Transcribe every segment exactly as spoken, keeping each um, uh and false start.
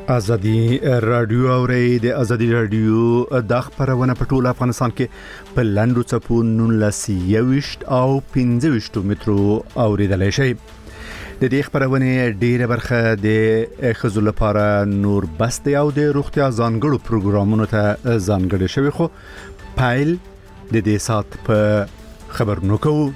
ازادي رادیو اوري د ازادي رادیو د خبرونه په ټول افغانستان کې په لندو چپو نولسیويشت او پنځويشت مترو اوریدلای شي. د دې خبرونه ډیره برخه د خزل لپاره نور بست او د روغتیا ځانګړو پروګرامونو ته ځانګړي شوی خو پایل د دې سات په خبرونو کوو.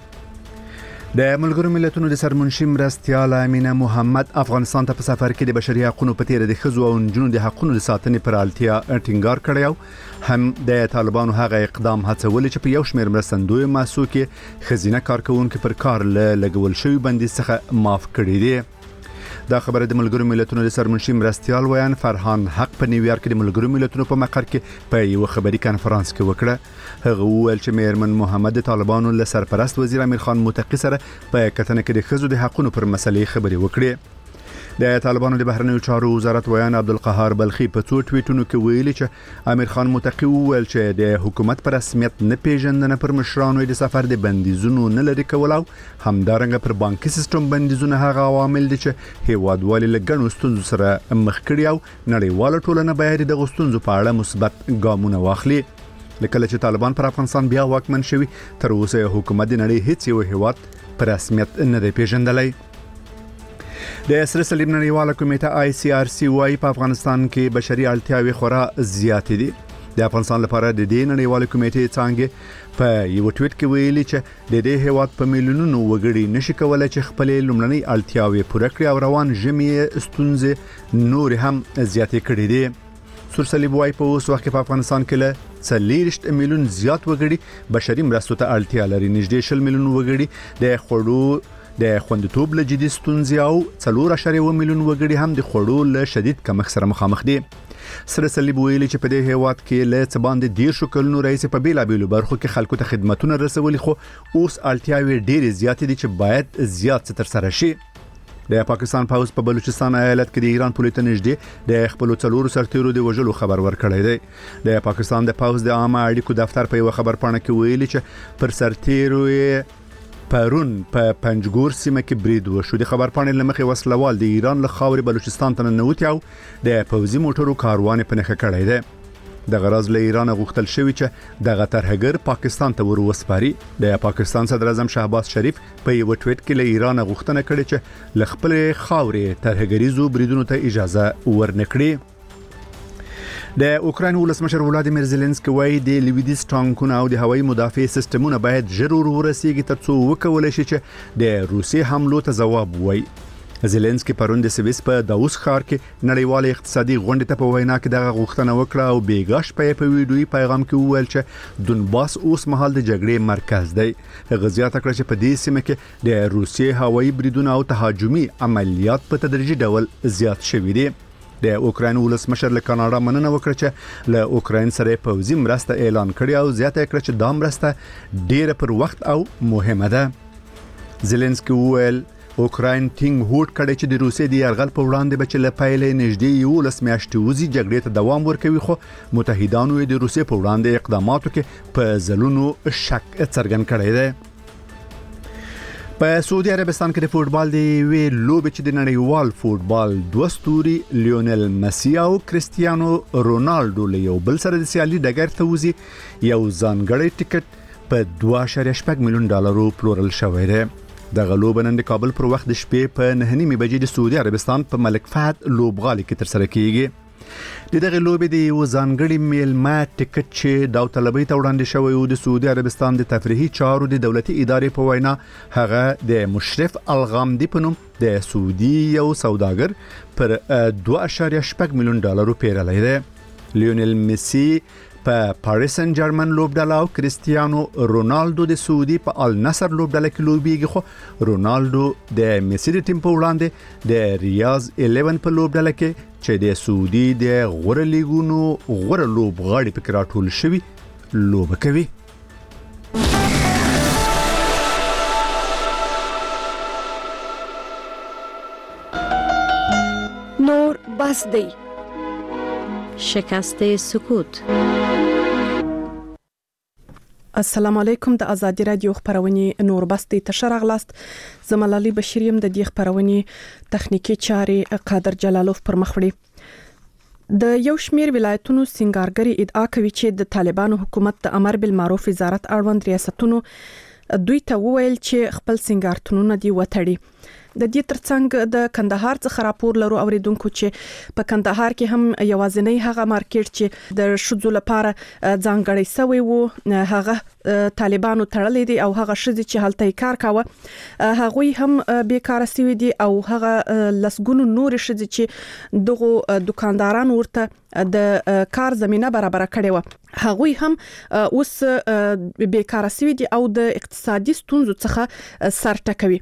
د ملګرو ملتونو د سرمنشي مرستیال امینه محمد افغانستان ته په سفر کې د بشري حقوقو په تیر د خزو او نجونو د حقوقو د ساتنې پر اړتیا ټینګار کړی هم د طالبانو هغه اقدام هڅول چې په یو شمېر مرستندوی ماسو کې خزینه کارکونکو پر کار لګول شوی بندیز څخه معاف کړی دی. دا خبره د ملګرو ملتونو د سرمنشي مرستیال ویان فرحان حق په نیویارک د ملګرو ملتونو په مقر کې په یو خبري کانفرنس کې وکړه. هغه وویل چې میرمن محمد طالبانو له سرپرست وزیر امیر خان متقی سره په کتنه کې د خزو د حقوقو پر مسلې خبري وکړي. د طالبانو د بهرنیو چارو وزارت ویان عبدالقهار بلخی په څو ټویټونو کې ویلي چې امیر خان متقی وویل چې د حکومت پر رسمیت نه پیژندنه پر مشرانو د سفر د بندیزونو نه لري کول او همدارنګه پر بانکي سیستم بندیزونه هغه عوامل دي چې هیوادوالي لګنو ستونزو سره مخ کړي او نړیواله ټولنه باید د غوښتنو په اړه مثبت ګامونه واخلي. لکه چې طالبان پر افغانستان بیا واکمن شوي تر اوسه حکومت د نړۍ هیڅ یو هیواد پر رسمیت نه دی پیژندلی. د سره صلیب نړیواله کمیټه آی سی آر سی وايي په افغانستان کې بشري اړتیاوې خورا زیات دي. د افغانستان لپاره د دې نړیواله کمیټې څنګه په یو ټویټ کې ویلي چې د دې هیواد په میلیونونو وګړي نشي کولای چې خپل لومړنۍ اړتیاوې پوره کړي او روان ژمي ستونزې نور هم زیاتې کړې دي. سور صلیب وايي په اوس وخت کې په افغانستان کې له څلوېښت میلیون زیات وګړي بشري مرستو ته اړتیا لري. نږدې شل میلیون وګړي د خوړو د خوندیتوب له جدي ستونزې او څلور اعشاریه اووه میلیون وګړي هم د خوړو له شدید کمښت سره مخامخ دي. سره صلیب ویلي چې په دې هیواد کې له څه باندې ډیر کلونو رئیس په بیلابیلو برخو کې خلکو ته خدماتونه رسولي خو اوس اړتیاوې ډېرې زیاتې دي چې باید زیات تر سره شي. د پاکستان پوز په بلوچستان ایالت کې د ایران پولیس نږدې د خپل څلورو سرتیرو د وژلو خبر ورکړی دی. د پاکستان د پوز د عامه اړیکو دفتر په یو خبر پاڼه کې ویلي چې پر سرتیرو پرون په پنجګور سیمه کې برید وشو. د خبر پاڼې لمخې وسلوال د ایران له خاورې بلوچستان ته ننوتي او د پوځي موټرو کاروان په نښه کړی دی. د غرض له ایران غوښتل شوی چې د ترهګر پاکستان ته ور وسپاري. د پاکستان صدر اعظم شهباز شریف په یو ټویټ کې له ایران غوښتنه کړې چې ل خپل خاورې ترهګریزو بریدونو ته اجازه ورنکړي. د اوکراین ولسمشر ولادیمیر زيلنسکي وايي د لویدیز ټانکونو او د هوایي مدافع سیستمونو باید ضرور ورسیږي ترڅو وکول شي چې د روسي حملو ته ځواب وایي. زيلنسکي پرون د سويس په داوس ښار کې نړیوال اقتصادي غونډې ته په وینا کې دغه غوښتنه وکړه او بیګاش په په ویډیوي پیغام کې وویل چې دونباس اوس مهال د جګړې مرکز دی. هغه زیاته کړه چې په دې سیمه کې د روسي هوایي بریدونو او تهاجمي عملیات په تدریجي ډول زیات شوي دي. د اوکراین ولسمشر له کاناډا مننه وکړه چې له اوکراین سره پوځي مرسته اعلان کړي او زیاته کړه چې دا مرسته ډیره پر وخت او مهمه ده. زيلنسکي وویل اوکراین ټینګ هوډ کړي چې د روسي د یرغل په وړاندې بچ له پایلې نږدې یو لس میاشتې وزي جګړې ته دوام ورکوي خو متحدانو د روسي په وړاندې اقداماتو کې په ځلونو شک څرګند کړی دی. په سعودي عربستان کې د فوتبال دی وی لوبې چې د نړیوال فوتبال دوه ستوري لیونل مسی او کریستیانو رونالډو له یو بل سره د سیالي ډګر ته وځي یو ځانګړی ټیکټ په دوه اعشاریه شپږ میلیون ډالرو پلورل شوی دی. د غلوب نن د کابل پر وخت د شپې په نه نیمه بجې د سعودي عربستان په ملک فهد لوبغالي کې تر سره کیږي. د دغه لوبې د یو ځانګړي میلمه ټیکټ چې داوطلبۍ ته وړاندې شوی او د سعودي عربستان د تفریحي چارو د دولتي ادارې په وینا هغه د مشرف الغامدي په نوم د سعودي یو سوداګر پر دوه اعشاریه شپږ میلیون ډالرو پیرلی دی. لیونل مسی په پاریس سن جرمن لوبډله او کریستیانو رونالډو د سعودي په النصر لوبډله کې لوبيږي خو رونالډو د میسی د ټیم په وړاندې د ریاض الیون په لوبډله کې چې د سعودي د غوره لیګونو غوره لوبغاړي پکې راټول شوی لوبه کوي. نور بس دی شکست سکوت. السلام علیکم. د ازادي رادیو خبرونه نور بستي تشرغلاست زملالي بشریم د دې خبرونه تخنیکی چاري قادر جلالوف پر مخ وړي. د یو شمیر ولایتونو سنگارګری ادعا کوي چې د طالبانو حکومت د امر بالمعروف وزارت اړوند ریاستونو دوی ته وویل چې خپل سنگارتونونه دی وټړي. د دې ترڅنګ د کندهار څخه راپور لرو اوریدونکو چې په کندهار کې هم یوازینی هغه مارکیټ چې د شذو لپاره ځانګړی شوی وو هغه طالبانو تړلې دي او هغه شذ چې هلته کار کاوه هغه هم بیکاره شوی دي او هغه لسګونو نور شذ چې دغه دکانداران ورته د کار زمينه برابر کړي و هغه هم اوس بیکاره شوی دي او د اقتصادي ستونزو څخه سر ټکوي.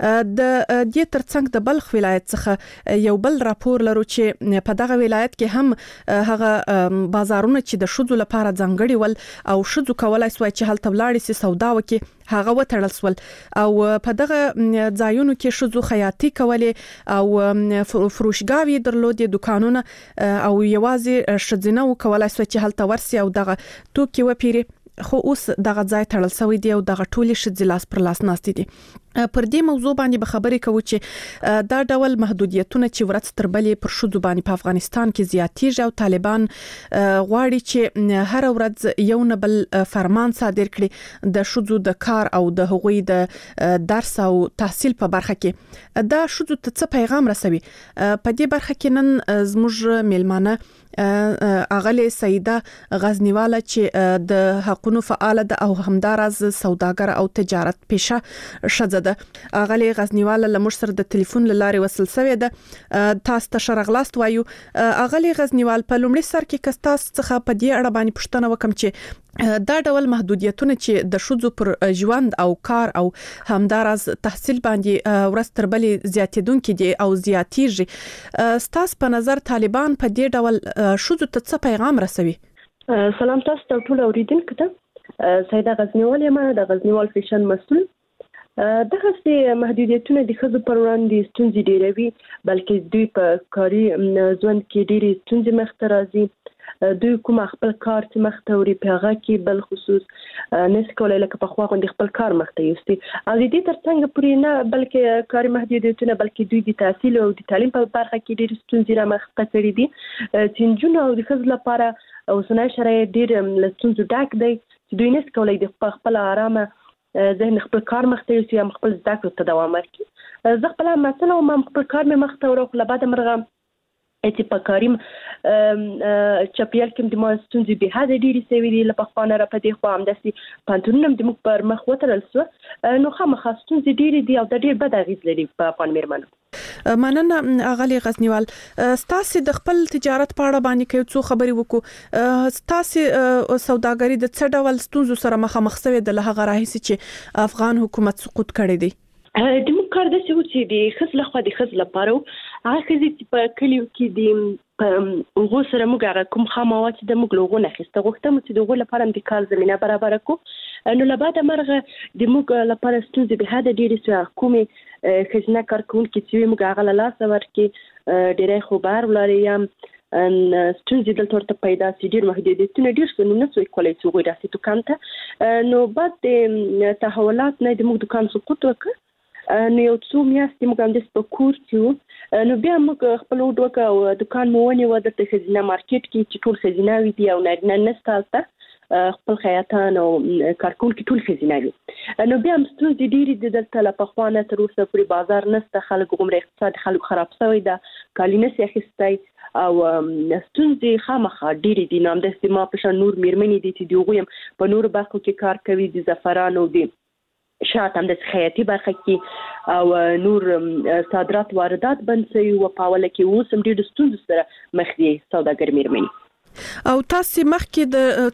د د ترڅنګ د بلخ ولایت څخه یو بل راپور لرو چې په دغه ولایت کې هم هغه بازارونه چې د شذو لپاره ځانګړي ول او شذو کولای سوای چې هلته ولاړ سي سودا وکي هغه وټړل سول او په دغه ځایونو کې شذو خیاطي کولې او فروشګاوي درلودې دکانونه او یوازې شذنه وکولای سوای چې هلته ورسي او دغه توکي وپیري خو اوس دغه ځای تړل شوی دی او دغه ټولې شذې لاس پر لاس ناستې دي. پر دې موضوع باندې به خبرې کوو چې دا ډول محدودیتونه چې ورځ تر بلې پر شذو باندې په افغانستان کې زیاتېږي او طالبان غواړي چې هر ورځ یو نه بل فرمان صادر کړي د شذو د کار او د هغوی د درس او تحصیل په برخه کې. دا شذو ته څه پیغام رسوي؟ په دې برخه کې نن زموږ میلمانه اغلی سیده غزنیواله چې د حقوقو فعال ده او همدارز سوداګر او تجارت پیشه شزه ده. اغلی غزنیواله لمر سره د ټلیفون لارې وصل شوی ده. تاسو ته شرغلاست وایو. اغلی غزنیوال په لومړي سر کې کستاس څخه په دې اړه باندې پوښتنه وکم چې دا ډول محدودیتونه چې د شذو پر ژوند او کار او همدارز تحصیل باندې ورځ تر بلې زیاتېدونکې دي او زیاتېږي ستاسو په نظر طالبان په دې ډول شذو ته څه پیغام رسوي؟ سلام تاسو ته ټول اوریدونکو ته سیده غزنیوال یم د غزنیوال فیشن مسؤل. دغه سي محدودیتونه د خزو پر وړاندې ستونزې ډېروي بلکې دوی په کاري ژوند کې ډېری ستونزې مخ ته راځي. دوی کوم خپل کار چې مخ ته وړي په هغه کې بل خصوص نس کولای لکه په خوا غوندي خپل کار مخ ته یوستي او د دې ترڅنګ پورې نه بلکې کاري محدودیتونه بلکې دوی د تحصیل او د تعلیم په برخه کې ډېر ستونزې را مخ ته کړې دي چې نجونو او د خزو لپاره اوسنۍ شرایط ډېر له ستونزو ډک دی چې دوی نس کولای د خپل آرامه ذهن خپل کار مخ ته یوسي هم خپل زده کړو ته دوام ورکړي. زه خپل مثلا ما خپل کار مې مخ ته وړو خو له بعده مرغه چې په کاریم چاپیال کې د ما ستونزې به هدا ډېری سوي دي لپاره خانه را پدې خو هم داسي پانتونم د مخ پر مخ وترل سو نو خامخا ستونزې ډېری دي او د ډېر بد اغیز لري په افغان میرمنو. مننه اغلی غزنیوال. ستاسو د خپل تجارت په اړه باندې کوي څو خبرې وکړو. ستاسو سوداګری د څه ډول ستونزو سره مخامخ شوی د لهغه راهیسي چې افغان حکومت سقوط کړی دی؟ د موږ کار د څه و چې د خزل خو د خزل لپاره هغه چې په کلیو کې د هغه سره موږ هغه کوم خاموات د موږ لوغو نه خسته غوښتم چې دغه لپاره د کار زمينه برابر کو نو لباده مرغه د موږ لپاره ستونزې به هدا ډېری سو حکومت خزنه کارکون کې چې موږ هغه لاس ورکې ډېرې خبر ولریم ان ستونزې دلته ورته پیدا سي ډېر محدودیتونه ډېر څه نه سوې کولای چې وګورئ تاسو دکان نو بعد د تحولات نه د موږ دکان سقوط وکړ نو یو څو میاشتې موږ هم د سپکور چې نو بیا موږ خپل وډوکه او دکان مو ونیو د خزینه مارکیټ کې چې ټول خزینه وي دی او نه نستالته خپل خیاطان او کارکون کې ټول خزینه وي نو بیا هم ستونزې ډېرې دي دلته له پخوانه تر اوسه پورې بازار نشته خلک عمر اقتصاد خلک خراب شوی ده کالی نشي اخیستی او ستونزې خامخا ډېرې دي نو همداسې ما په شان نور میرمنې دي چې د هغوی په نورو برخو کې کار کوي د زعفران او د شات هم د خیاطي برخه کې او نور صادرات واردات بند شوي او په اوله کې اوس هم ډېر ستونزې سره مخ دي سوداګر میرمنې. او تاسو مخکې د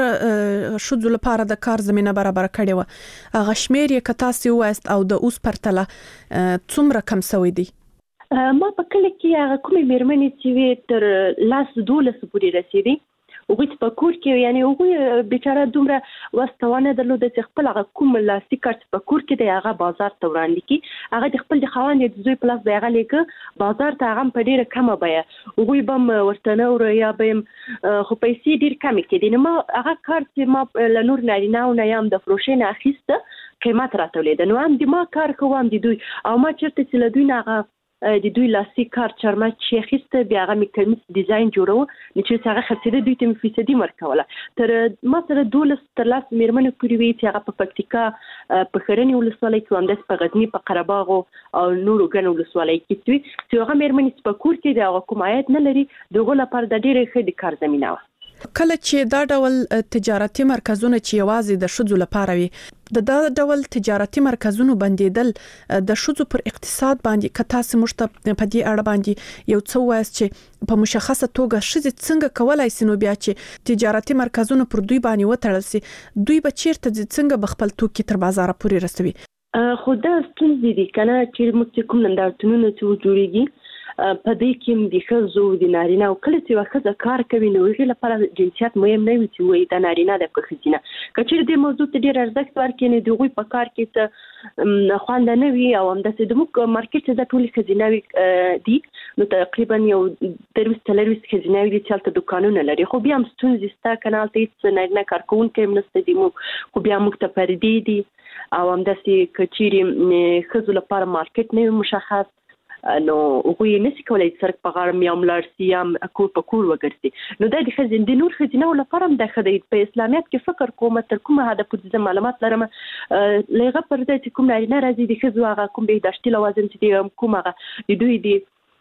څومره شذو لپاره د کار زمينه برابر کړې و هغه شمیر یې کتاسي وایست او د اوس پرتله څومره کم شوی دی؟ ما په کله کې هغه کومې میرمنې چې تر لاس دولس پورې رسیدي وګورئ په کور کې یعنی وګورئ بیچاره دومره واستوانه درلوده چې خپل هغه کوم لاسي کارت په کور کې دی هغه بازار ته وړاندې کی هغه د خپل د خوانې د زوی پلاس دی هغه لیکه بازار ته هغه په ډیره کمه بیه وګورئ بم ورته نو یا بم خو پیسې ډیر کم کېدي نو ما هغه کارت چې ما له نور نارینه او نه یم د فروشین اخیسته قیمت راتولې نو هم د ما کار کوم د دوی او ما چرته چې له دوی نه هغه د دوی لاسي کار چرمه چې خسته بیا هغه میکانیک ډیزاین جوړو چې هغه خسته دوی ته فیصدي مرکوله تر ما سره دولس تر لاس میرمنې پورې وی چې هغه په پکتیکا په خرنی ولسوالۍ کې هم د په غزنی په قره باغ او نورو ګڼو ولسوالۍ کې دوی چې هغه میرمنې په کور کې د حکومت نه لري دغه لپاره د ډېرې ښه د کار زمينه و کله چې دا ډول تجارتي مرکزونه چې یوازې د شذو لپاره وي د دا ډول تجارتي مرکزونو بندیدل د شذو پر اقتصاد باندې کتا سمشت په دې اړه باندې یو څه وایي چې په مشخصه توګه شذ څنګه کولای سي نو بیا چې تجارتي مرکزونه پر دوی باندې وتړل سي دوی به چیرته څنګه بخپل توکي تر بازار پورې رسوي خو دا ستونزې دي کنه چې موږ کوم نندارتونونه چې جوړیږي په دې کې د ښځو د نارینه او کله چې وخت کار کوي نو هغه لپاره جنسیت مهم نه وي چې وي د نارینه د خزینه کچېر د موضوع ته ډیر ارزښت ورکړي د دوی په کار کې ته خوند نه وي او هم د سیدمو مارکیټ د ټولي خزینه دي نو تقریبا یو دروس تلويس خزینه دي چې تل دکانونه لري خو بیا هم ستونزې ستا کنال ته څه نه کار کوونکې منست دي مو خو بیا موږ ته پردي دي او هم د سې کچېر خزو لپاره مارکیټ نه مشخص نو هغه یې نشي کولای سرک په غاړه میام لارسي ام کور په کور وګرځي نو د خزین د نور خزینه لپاره هم د خدای په اسلامیت کې فکر کوم تر کومه هدا په معلومات لرم لغه پر دې چې کوم نه راځي د خزو هغه کوم به داشتي لوازم چې کومه د دوی دی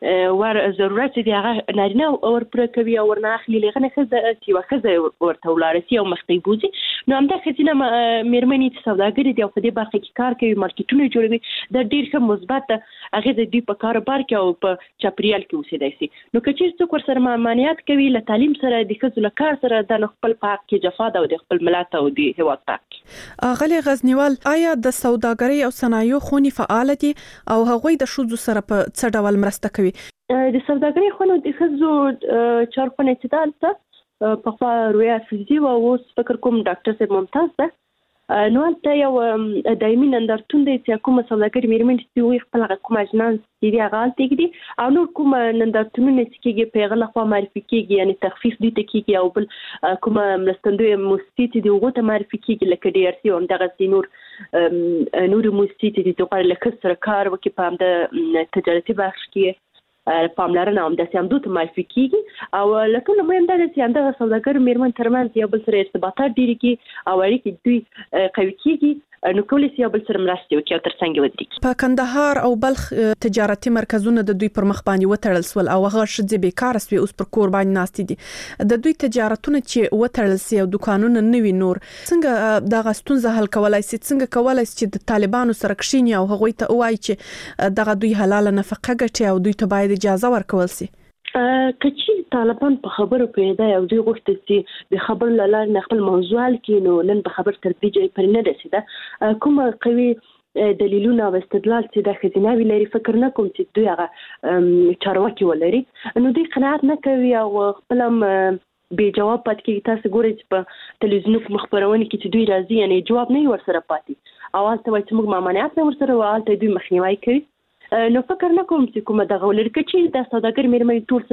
ور ضرورت دي هغه نارینه اور پر کوي او ورنه اخلي لغه نه خزه چې واخزه ورته ولارسي او مخکې بوزي نو هم د خزینه میرمنې چې سوداګری دي او په دې برخه کې کار کوي مارکیټونه جوړوي د ډیر ښه مثبت هغه د دې په کاروبار کې او په چاپریال کې اوسېدای شي نو کچې څوک ور سره مانعات کوي له تعلیم سره د خزو له کار سره د خپل پاک کې جفاد او د خپل ملت او د هیواد پاک غلي غزنیوال آیا د سوداګری او صنایع خونی فعال دي او هغوی د شذو سره په څه ډول مرسته کوي د سوداګری خونو د خزو چارخونه چې دالته په خوا رویا فزي او اوس فکر کوم ډاکټر صاحب ممتاز ده نو ته یو دایمي نندارتون دی چې کوم سوداګری میرمنې چې وي خپل کوم اجناس دي هغه تګدي او نور کوم نندارتونونه چې کېږي په غلا خوا معرفي کېږي یعنی تخفیف دي ته کېږي او بل کوم مستندوی موسسې دي هغه ته معرفي کېږي لکه ډي ار سي او دغه نور نور موسسې دي چې لکه سره کار وکي په د تجارتي بخش کې پاملرنه هم د سیمدو ته معرفي کیږي او لکه نو مهم ده چې اندغه سوداګر میرمن ترمنځ یو بل سره ارتباطات ډیریږي او اړیکې دوی قوي کیږي نو کولای شي یو بل سره مرسته وکړي او ترڅنګ ودرېږي په کندهار او بلخ تجارتي مرکزونه د دوی پر مخ باندې وتړل سول او هغه شذې بیکار سوي اوس پر کور باندې ناستې دي د دوی تجارتونه چې وتړل سي او دکانونه نوي نور څنګه د غستون حل کولای سي څنګه کولای سي چې د طالبانو سره کښینی او هغه ته وایي چې دغه دوی حلال نفقه ګټي او دوی ته باید اجازه ورکول سي کچې طالبان په خبرو پیدا او دوی غوښتل چې د خبر لاله خپل موضوع کې نو نن په خبر تر دې پر نه رسیده کوم قوي دلیلونه او استدلال چې د خزینه وی لري فکر نه کوم چې دوی هغه چارواکي ولري نو دوی قناعت نه کوي او خپل به جواب پات کې تاسو ګورئ چې په تلویزیون کې مخبرونه کې چې دوی راځي یعنی جواب نه ورسره پاتې او تاسو وایي چې موږ مامانیت نه ورسره والته دوی مخنیوي کوي نو فکر نه کوم چې کومه دغه ولر کې د سوداګر میرمنې ټول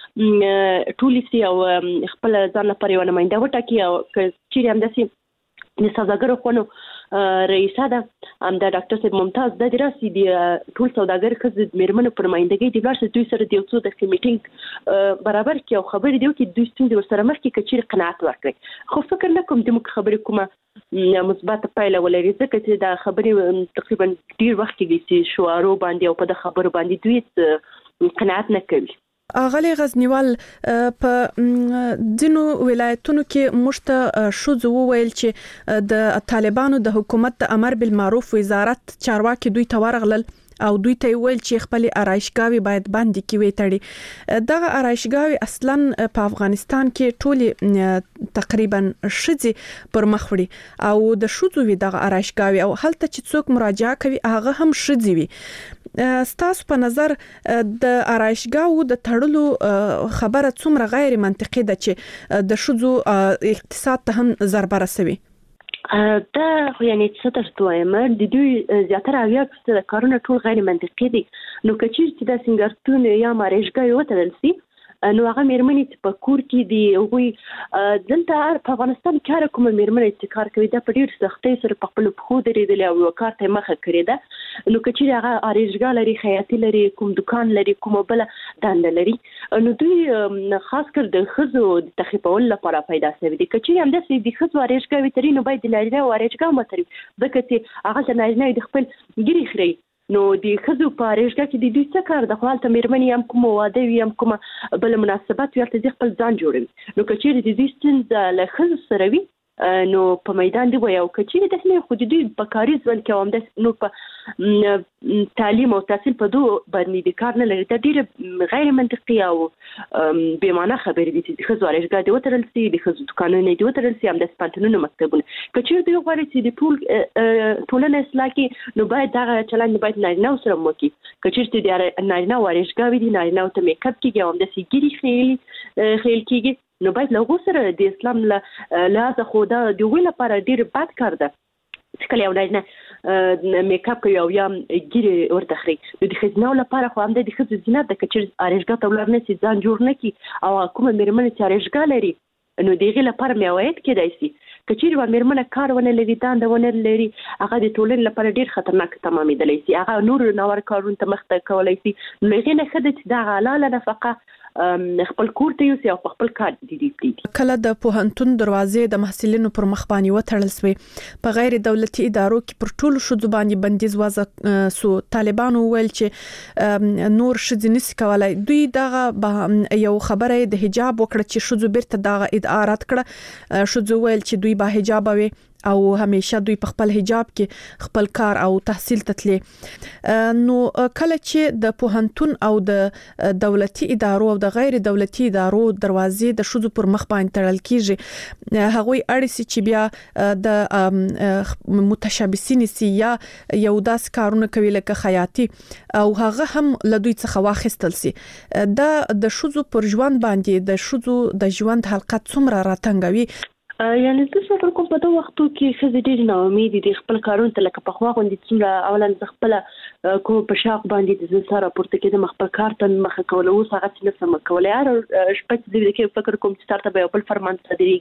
سره ټولیسي او خپل ځان لپاره یو نماینده وټاکي او چې هم داسي د سوداګر خونو رئیسه ده هم د ډاکټر صاحب ممتاز د دراسي دی ټول سوداګر خزې میرمنو پر مایندګۍ د بلار دوی سره د یو څو د میټینګ برابر کې او خبرې دی چې دوی ستونزې ورسره مخ کې کچیر قناعت ورکړي خو فکر نه کوم د مخ خبرې کومه مثبت پایله ولري ځکه چې دا خبرې تقریبا ډیر وخت کې دي شوارو باندې او په د خبرو باندې دوی قناعت نه کوي اغلی غزنیوال په ځینو ولایتونو کې مشته شذ وویل چې د طالبانو د حکومت د امر بالمعروف وزارت چارواکي دوی ته ورغلل او دوی ته ویل چې خپل آرایشګاوي باید بند کړي تړي دغه آرایشګاوي اصلا په افغانستان کې ټول تقریبا شذې پر مخ وړي او د شذو وی دغه آرایشګاوي او هلته چې څوک مراجعه کوي هغه هم شذې وي ستاسو په نظر د آرایشګاو د تړلو خبره څومره غیر منطقي ده چې د شذو اقتصاد ته هم ضربه رسوي دا یعنی څه تاسو وایم د دوی زیاتره اویا د کارونه ټول غیر منطقي دي نو کچیر چې د سنگارتون یا مارېشګا یو تدل سي نو هغه میرمنې چې په کور کې دي هغوی دلته په افغانستان کې هر کومه میرمنې چې کار کوي دا په ډېر سختۍ سره په خپل پښو درېدلې او یو کار ته مخه کړې ده نو که چېرې هغه آرایشګاه لري خیاطي لري کوم دکان لري کومه بله دنده لري نو دوی خاص کر د ښځو د تخفیفولو لپاره پیدا شوي دي که چېرې همداسې د ښځو آرایشګاوې تري نو باید د نارینهو آرایشګاه هم وتړي ځکه چې هغه نارینه د خپل ګیرې خوري نو د ښځو په آرایشګاه کې د دوی څه کار د خو هلته میرمنې هم کومه واده وي هم کومه بله مناسبت وي هلته دوی خپل ځان جوړوي نو که چېرې د دوی ستونزه له ښځو سره وي نو په میدان دی وایو که چېرې داسې نه خو د دوی په کاري ژوند کې او همداسې نور په تعلیم او تحصیل په دوو باندې د کار نه لري دا ډېره غیر منطقي او بې معنا خبرې دي چې د ښځو آرایشګاه دې وتړل سي د ښځو دوکانونه دې وتړل سي همداسې پوهنتونونه مکتبونه که چېرې دوی غواړي چې د ټول ټولنه اصلاح کړي نو باید دغه چلند باید نارینهو سره وکړي که چېرې د نارینهو آرایشګاوې دي نارینهو ته میک اپ کېږي او همداسې ګیرې خیل خیل کېږي نو باید له هغو سره د اسلام له لحاظه خو دا د هغوی لپاره ډېر بد کار ده چې کله یو نارینه میک اپ کوي او یا ګیرې ورته خوري نو د ښځینهو لپاره خو همدا د ښځو زینت ده که چېرې آرایشګاه ته ولاړ نه شي ځان جوړ نه کړي او کومه میرمنې چې آرایشګاه لري نو د هغې لپاره مې عواید کېدای شي که چېرې یوه میرمنه کار ونه لري دنده ونه لري هغه د ټولنې لپاره ډېر خطرناک تمامېدلی شي هغه نور ناوړه کارونو ته مخ ته کولی شي نو له هغې نه ښه ده چې دغه حلاله نفقه خپل کور ته یوسي او خپل کار دي دي کله د پوهنتون دروازې د محصلینو پر مخ باندې وتړل سوې په غیر دولتي ادارو کې پر ټولو ښځو باندې بندیز وضع سو طالبانو ویل چې نور ښځې نشي کولای دوی دغه یو خبره د حجاب وکړه چې ښځو بیرته دغه ادعا رد کړه ښځو ویل چې دوی با حجاب وي او همیشه دوی په خپل حجاب کې خپل کار او تحصیل تتلي نو کله چې د پوهنتون او د دولتي ادارو او د غیر دولتي ادارو دروازې د ښځو پر مخ باندې تړل کیږي هغوی اړیسي چې بیا د متشابسین سي یا یو داس کارونه کوي لکه خیاطي او هغه هم له دوی څخه واخیستل سي دا د ښځو پر ژوند باندې د ښځو د ژوند حلقه څومره راتنګوي یعنی زه فکر کوم په دغه وختو کې ښځې ډېرې ناامیدې دي خپل کارونو ته لکه پخوا غوندې څومره اولا زه خپله کوم په شاق باندې د زه سره پورته کېدم خپل کار ته مخه کوله اوس هغه څه نه شم کولی هر شپه چې زه کې فکر کوم چې سر ته به یو بل فرمان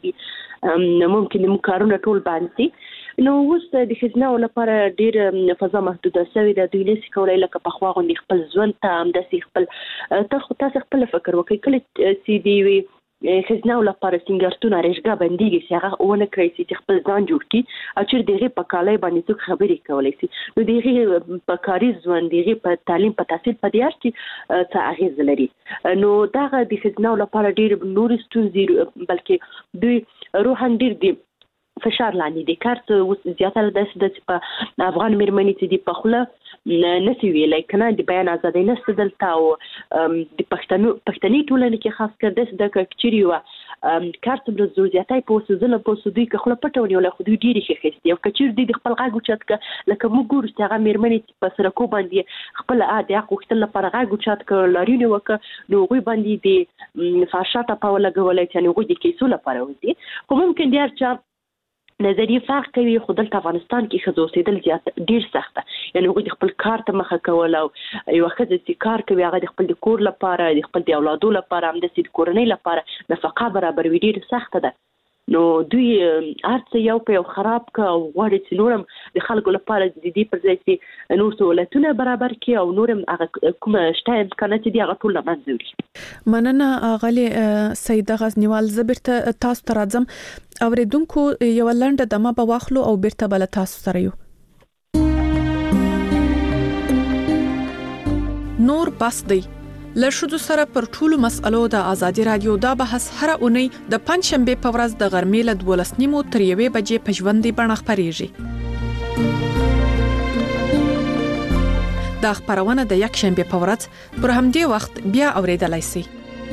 صادرېږي ممکن موږ کارونه ټول بند شي نو اوس د ښځینهو لپاره ډېر فضا محدوده شوې ده دوی نشي کولی لکه پخوا غوندې خپل ژوند ته همداسې خپل تاسو خپل فکر وکړئ کله چې د یوې ښځینهو لپاره سینګارتون آرایشګاه بندېږي چې هغه ونه کړی شي چې خپل ځان جوړ کړي او چېرې د هغې په کالۍ باندې څوک خبرې کولی شي نو د هغې په کاري ژوند د هغې په تعلیم په تحصیل په دې هر شي څه اغېز لري نو دغه د ښځینهو لپاره ډېر نورې ستونزې بلکې دوی روحاً ډېر دي فشار لاندې دي کار څه اوس زیاتره داسې ده چې په افغان میرمنې چې دي په خوله نشي ویلی که نه د بیان ازادۍ نشته دلته او د پښتنو پښتني ټولنې کې خاص کر داسې ده که چېرې یوه کار څومره زور زیاتی په اوسه ظلم په اوسه دوی که خوله پټه ونیوله خو دوی ډېرې ښې ښځې دي او که چېرې دوی د خپل غږ اوچت کړه لکه موږ ګورو چې هغه میرمنې چې په سرکو باندې خپل د حق غوښتلو لپاره غږ اوچت کړ لاریون یې وکړه نو هغوی باندې د فحشا ټپه ولګولی چې یعنې هغوی د کیسو لپاره وځي خو ممکن د هر چا نظریه فرق کوي خو دلته افغانستان کې ښځو اوسېدل زیات ډېر سخت ده یعنې هغوی د خپل کار ته مخه کول او یوه ښځه چې کار کوي هغه د خپل د کور لپاره د خپل د اولادو لپاره همداسې د کورنۍ لپاره نفقه برابروي ډېره سخته ده نو دوی هر څه یو په یو خراب کړه او غواړي چې نور هم د خلکو لپاره د دې پر ځای چې نور سهولتونه برابر کړي او نور هم هغه کومه شته امکانات دي هغه ټول له منځه وړي مننه اغلې سیده غزنیوال زه بیرته تاسو ته راځم اوریدونکو یوه لنډه دمه به واخلو او بیرته به له تاسو سره یو نور بس دی له ښځو سره پر ټولو مسألو د ازادي رادیو دا بحث هره اونۍ د پنځ شنبې په ورځ د غرمې له دولس نیمو تر یوې بجې په ژوندۍ بڼه خپرېږي. دا خپرونه د یک شنبې په ورځ پر همدې وخت بیا اوریدلای شئ.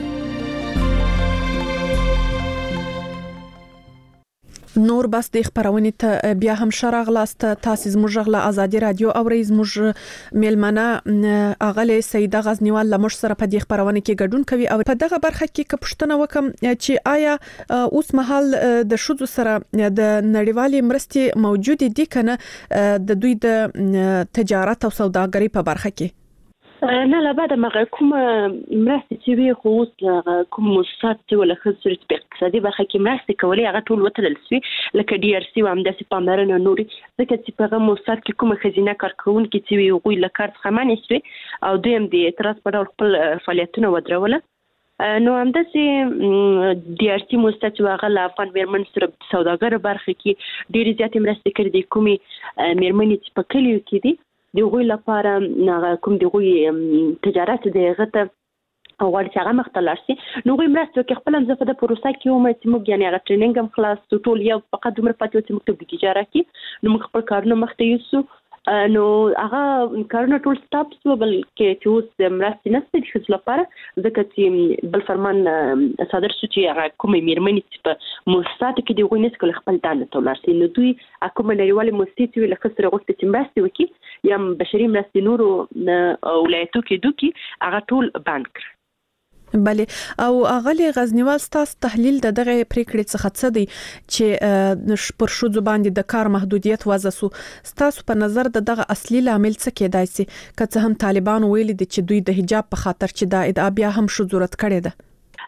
نور بس د خبرونه ته بیا هم شراغلاست تاسو زموږ غلا ازادي رادیو او رئیس موږ ملمنه اغله سیده غزنیوال لمش سره په دې خبرونه کې ګډون کوي او په دغه برخه کې کپشتنه وکم چې آیا اوس مهال د شذو سره د نړیوالې مرستې موجود دي کنه د دوی د تجارت او سوداګرۍ په برخه کې نه لا بعد ما کوم مرستې چې وي خو اوس کوم مؤسسات چې ولا خسر په اقتصادي برخه کې مرستې کولې هغه ټول وتلل شي لکه ډي ار سي او همداسې پاملرنه نوري ځکه چې په هغه مؤسسات کې کومه خزینه کارکونکي چې وي هغوی له کار څخه منع شوي او دویم د اعتراض په ډول خپل فعالیتونه ودروله. نو همداسې ډي ار سي مؤسسه چې هغه له افغان میرمنو سره سوداګرو برخه کې ډېرې زیاتې مرستې کړې دي. کومې میرمنې چې په کلیو کې دي د هغوی لپاره کوم د هغوی تجارت دی هغه ته غواړي چې هغه مخته لاړ شي نو هغوی مرسته وکړي. خپل هم زه په د پروسه کې وم چې موږ یعنې هغه ټریننګ هم خلاص ټول یو فقط دومره پاتې و چې موږ ته په تجارت کې نو موږ خپل کارونه مخته یوسو نو هغه کارونه ټول سټاپ شو بلکې چې اوس مرستې نشته د ښځو لپاره ځکه چې بل فرمان صادر شو چې هغه کومې میرمنې چې په مؤسساتو کې دي هغوی نشي کولی خپل دنده ته ولاړ شي نو دوی کومه نړیوالې مؤسسې چې وي له ښځو سره غوښتي چې مرستې وکړي یا بشري مرستې نورو ولایتو کې دوکي هغه ټول بند کړ. بله او اغلی غزنیوال ستاسو تحلیل د دغه پریکړې څخه څه دی چې پر شوزو باندې د کار محدودیت وضع سو ستاسو په نظر د دغه اصلي عامل څه کېدای شي که څه هم طالبان ویلي دي چې دوی د حجاب په خاطر چې دا ادعا بیا هم شو ضرورت کړي ده؟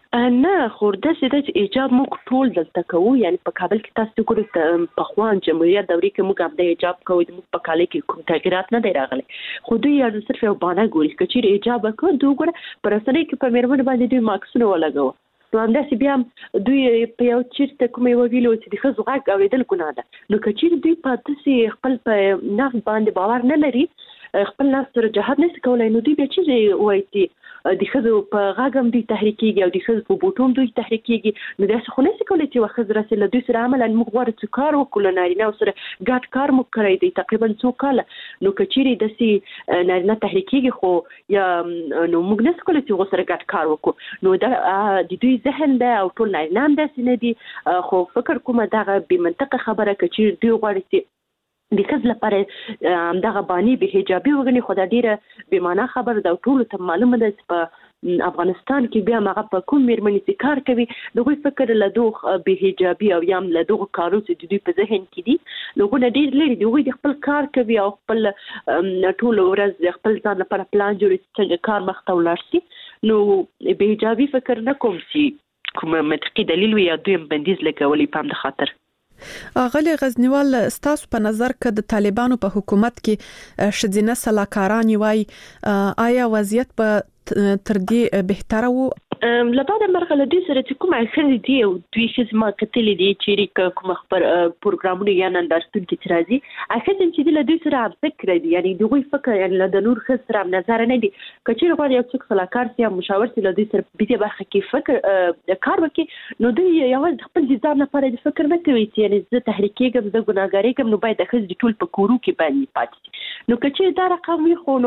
نه خو داسې ده چې حجاب موږ ټول دلته کوو یعنی په کابل کې تاسو ګورئ په خوان جمهوریت دورې کې موږ هم د حجاب کوو موږ په کالي کې کوم تغیرات نه دی راغلي خو دوی یو صرف یو بانه ګوري چې چیرې حجاب کوو دوی ګوره پر رسنۍ کې په میرمن باندې دوی ماکسونه ولګوي نو همداسې بیا دوی په یو چیرته کومې ویلو چې د ښځو غږ اورېدل ګناه ده نو که چیرې دوی په داسې خپل په نفس باندې باور نه لري خپل نفس سره جهاد نشي کولای نو دوی بیا چې وایي چې د ښځو په غږ هم دوی تحریک کېږي او د ښځو په بوټو هم دوی تحریک کېږي نو داسې خو نشي کولی چې یوه ښځه راسي له دوی سره عملا موږ غواړو چې کار وکړو له نارینهو سره ګډ کار موږ کړی دی تقریبا څو کاله نو که چیرې داسې نارینه تحریک کېږي خو یا نو موږ نشو کولی چې هغو سره ګډ کار وکړو نو دا د دوی ذهن ده او ټول نارینه هم داسې نه دي خو فکر کومه دغه بې منطقه خبره که چیرې دوی غواړي چې د ښځو لپاره همدغه باني به حجابي وګڼي خو دا ډېره بې معنا خبره ده او ټولو ته معلومه ده چې په افغانستان کې بیا هغه په کوم میرمنې چې کار کوي د هغوی فکر له دغه بې حجابي او یا هم له دغو کارو چې د دوی په ذهن کې دي نو هغوی نه ډېر لرې دي هغوی د خپل کار کوي او خپل ټوله ورځ د خپل ځان لپاره پلان جوړوي چې څنګه کار مخته ولاړ شي نو بې حجابي فکر نه کوم چې کوم منطقي دلیل وي یا دوی هم بندیز لګولی په همده خاطر. اغلی غزنیوال ستاسو په نظر که د طالبانو په حکومت کې ښځینه سلاکاران وای آیا وضعیت په تر دې بهتره وو؟ له بعده مرغه له دې سره چې کومه ښځې دي او دوی ښځې ما کتلې دي چیرې کومه خبر پروګرامونه یا نندارتونکي چې راځي ښځې چې دي له دوی سره همفکره دي یعنې د هغوی فکر یعنې له د نور ښځو سره همنظره نه دي که چیرې غواړي یو څوک سلاکار سي یا مشاور سي له دوی سره په دې برخه کې فکر کار وکړي نو دوی یوازې د خپل ځان لپاره د فکر نه کوي چې یعنې زه تحریک کېږم زه ګناهګارېږم نو باید د ښځې ټول په کورو کې باندې پاتې شي نو که چیرې دا رقم وي خو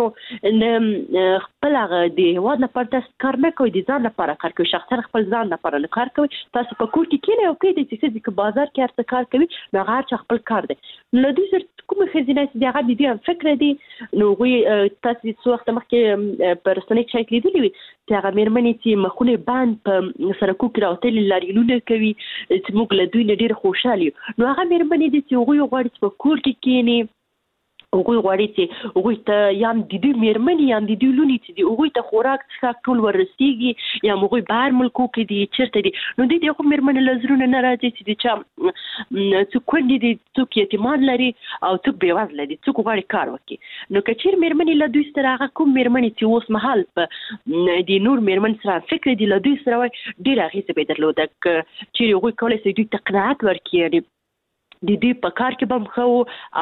نو خپل هغه د هېواد لپاره تاسو کار نه کوئ د ځان لپاره کار کوي شخصا خپل ځان لپاره نه کار کوي تاسو په کور کې کېنئ او پرېږدئ چې ښځې که بازار کې هر څه کار کوي نو هغه هر چا خپل کار دی نو له دوی سره کومه ښځینه چې دي هغه د دوی همفکره دي نو هغوی تاسو څو وخته مخکې په رسنۍ کې شاید لیدلي وي چې هغه میرمنې چې مخونه بند په سړکو کې راوتلي لاریونونه کوي چې موږ له دوی نه ډېر خوشحال یو نو هغه میرمنې دي چې هغوی غواړي چې په کور کې کېني هغوی غواړي چې هغوی ته یا هم د دوی میرمنې یا هم د دوی لوڼې چې دي هغوی ته خوراک څښاک ټول وررسېږي یا هم هغوی بهر ملکو کې دي چېرته دي نو دوی د هغو میرمنې له زړونه نه راځي چې د چا څوک کونډې دي څوک یتیمان لري او څوک بېوزله دي څوک غواړي کار وکړي نو که چېرې میرمنې له دوی سره هغه کوم میرمنې چې اوس مهال په د نور میرمن سره فکر دي له دوی سره وایي ډېره اغېزه به یې درلوده که چېرې هغوی کولی شي دوی ته قناعت ورکړي د دوی په کار کې به هم ښه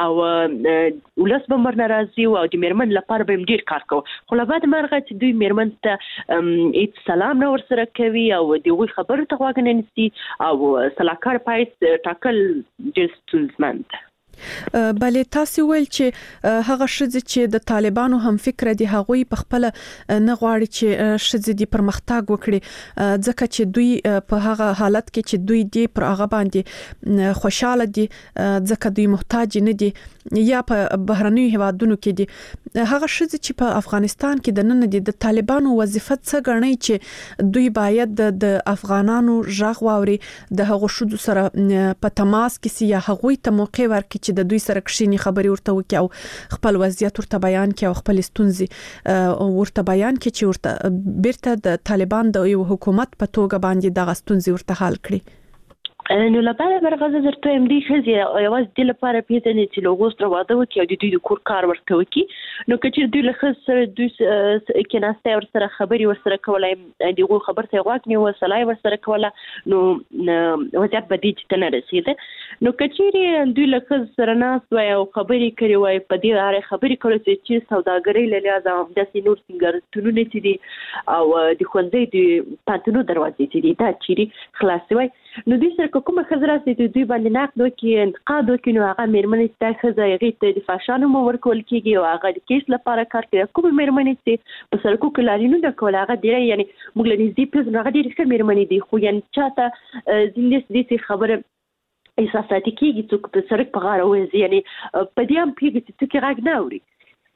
او ولس به ورنه راځي او د میرمن لپاره به هم ډېر کار کوو خو له بعد مرغه چې دوی میرمن ته هېڅ سلام نه ورسره کوي او د هغوی خبرو ته غوږ نه نیسي او سلاکار پایس ټاکل ډېر ستونزمن ده. بله تاسو ویل چې هغه ښځې چې د طالبانو هم فکر دي هغوی په خپل نه غواړي چې ښځې دي پرمختګ وکړي ځکه چې دوی په هغه حالت کې چې دوی دي پر هغه باندې خوشاله دي ځکه دوی محتاج نه دي یا په بهرنیو هیوادونو کې دي هغه شذ چې په افغانستان کې د نن د طالبانو وظیفه څه غني چې دوی باید د افغانانو ژغ واوري د هغه شذ سره په تماس کې سي یا هغوی ته موقع ورکړي چې د دوی سره کښینی خبري ورته وکړي او خپل وضعیت ورته بیان کړي او خپل ستونزې ورته بیان کړي چې ورته بیرته د طالبان د یو حکومت په توګه باندې د ستونزې ورته حل کړي. نو لپاره برغزه درته ام دي خزي یواز د لپاره پیژنې چې لوګو سره واده وکړي او د دوی د کور کار ورته وکړي نو کچې دوی له خز سره دوی کې ناسته ور سره خبري ور سره کولای دغه خبر ته واکني و سلای ور سره کوله نو وضعیت بدی چې نه رسیده نو کچې دوی له خز سره ناس وای او خبري کوي وای په دې اړه خبري کوي چې سوداګرۍ له لحاظه د سینور څنګه تونونه چې دي او د خوندې د پاتونو دروازې چې دي دا چيري خلاصوي نو دوی سره کومه خزرات دي دوی باندې نقد وکي انتقاد وکي نو هغه مېرمنې ته خزای غیته د فاشانو مو ورکول کیږي او هغه د کیس لپاره کار کوي کومه مېرمنې چې په سرکو کې لارینو د کول هغه دی یعنی موږ له نږدې په هغه ډېر ښه مېرمنې دي خو یعنی چاته زندې دې خبره احساساتي کیږي چې په سرک په غاړه وځي یعنی په دې هم پیږي چې څه راګ نه اوري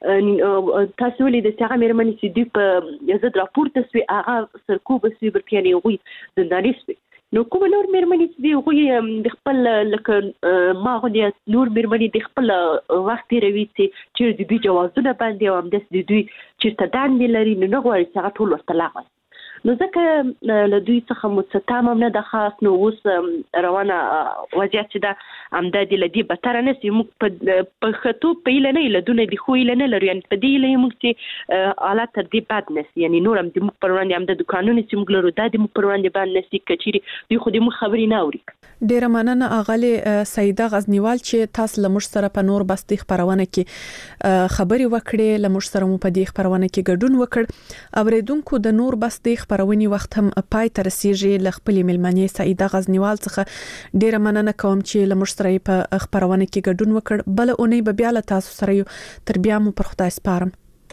تاسو ولې د څنګه مېرمنې چې دوی په زړه راپورته سوي هغه سرکو به سوي برکاني وي زنداني سوي نو کوم نور مېرمنې چې دی غوي د خپل لکه ما غوډي نور مېرمنې د خپل وخت روي چې د دوی جوازونه باندې او هم د دوی چې تدان لري نو نه غواړي چې ټول ورته لاغ نو ځکه له دوی څخه مستتام نه د خاص نو اوس روانه وضعیت چې دا امدادي لدی به تر نه سي موږ په خطو په لنه لدونه دي خو لنه لري یعنی په دې لې موږ چې حالات تر دې بد نس یعنی نور هم د موږ پر وړاندې هم د دکانونو چې موږ لرو د موږ پر وړاندې باندې نسي کچيري دوی خو دې موږ خبري نه اوري. ډیره مننه اغاله سیده غزنیوال چې تاسو لمر سره په نور بستي خبرونه کې خبري وکړي لمر سره مو په دې خبرونه کې ګډون وکړ اوریدونکو د نور بستي خبرونی وخت هم پای ته رسیږي ل خپل ملمنې سیده غزنیوال څخه ډیره مننه کوم چې لمر سره په خبرونه کې ګډون وکړ بل اونۍ به بیا له تاسو سره یو تر بیا مو پر خدای سپارم.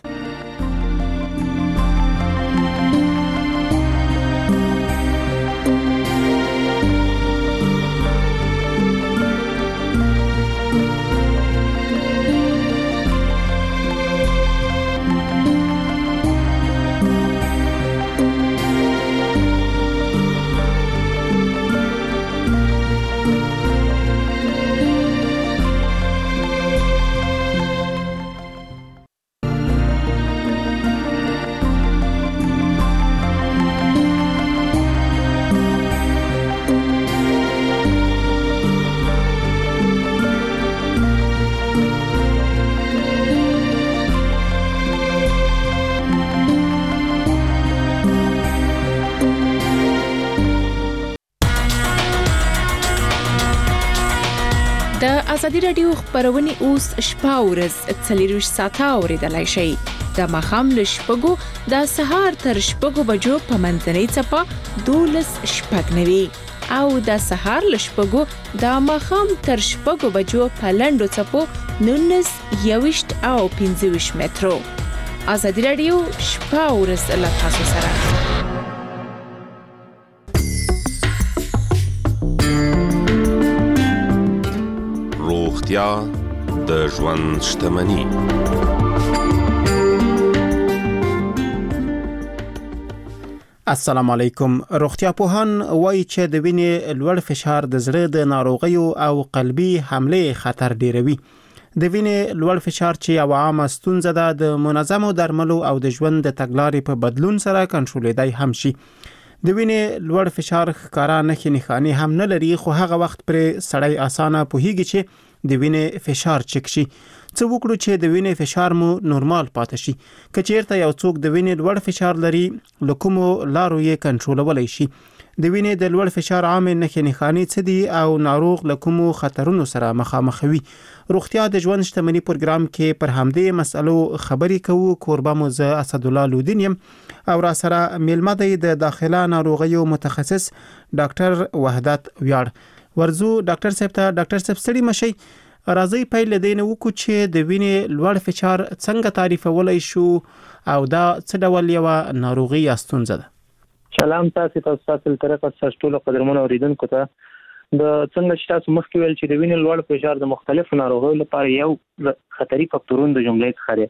ازادي رادیو خبرونه اوس شپه ورځ څلور ساعته اوریدلای شي د مخام له شپږو د سهار تر شپږو بجو په منځنۍ چپه دولس شپږنوي او د سهار له شپږو د مخام تر شپږو بجو په لندو چپو نونس یوشت او پنځوش مترو. ازادي رادیو شپه ورځ له تاسو سره روغتیا د ژوند شتمني. السلام علیکم. روغتیا پوهان وایي چې د وینې لوړ فشار د زړه د ناروغیو او قلبي حمله خطر ډیروي. د وینې لوړ فشار چې یو عامه ستونزه ده د منظمو درملو او د ژوند د تګلارې په بدلون سره کنټرولېدای هم شي. د وینې لوړ فشار ښکارا نښې نښانې هم نه لري خو هغه وخت پر سړی اسانه پوهیږي چې د وینې فشار چک شي. څه وکړو چې د وینې فشار مو نورمال پاتې شي؟ که چیرته یو څوک د وینې لوړ فشار لري له کومو لارو یې کنټرولولای شي؟ د وینې د لوړ فشار عامه نښې نښانې څه دي او ناروغ له کومو خطرونو سره مخامخ وي؟ روغتیا د ژوند شتمني پروګرام کې پر همدې مسلو خبرې کوو. کوربه مو زه اسد الله لودین یم او را سره میلمه دی د داخله ناروغیو متخصص ډاکټر وحدت ویاړ. ورزو ډاکټر صاحب ته ډاکټر صاحب ستړي مشي راځي پیل دین وکړو چې د وینې لوړ فشار څنګه تعریفولای شو او دا څه ډول یو ناروغي یا ستونزه ده؟ سلام تاسو ته تاسو طریقه تاسو ټول قدرمن اوریدونکو ته د څنګه چې تاسو مخکې ویل چې د وینې لوړ فشار د مختلفو ناروغیو لپاره یو خطري فاکتورونو د جملې څخه دی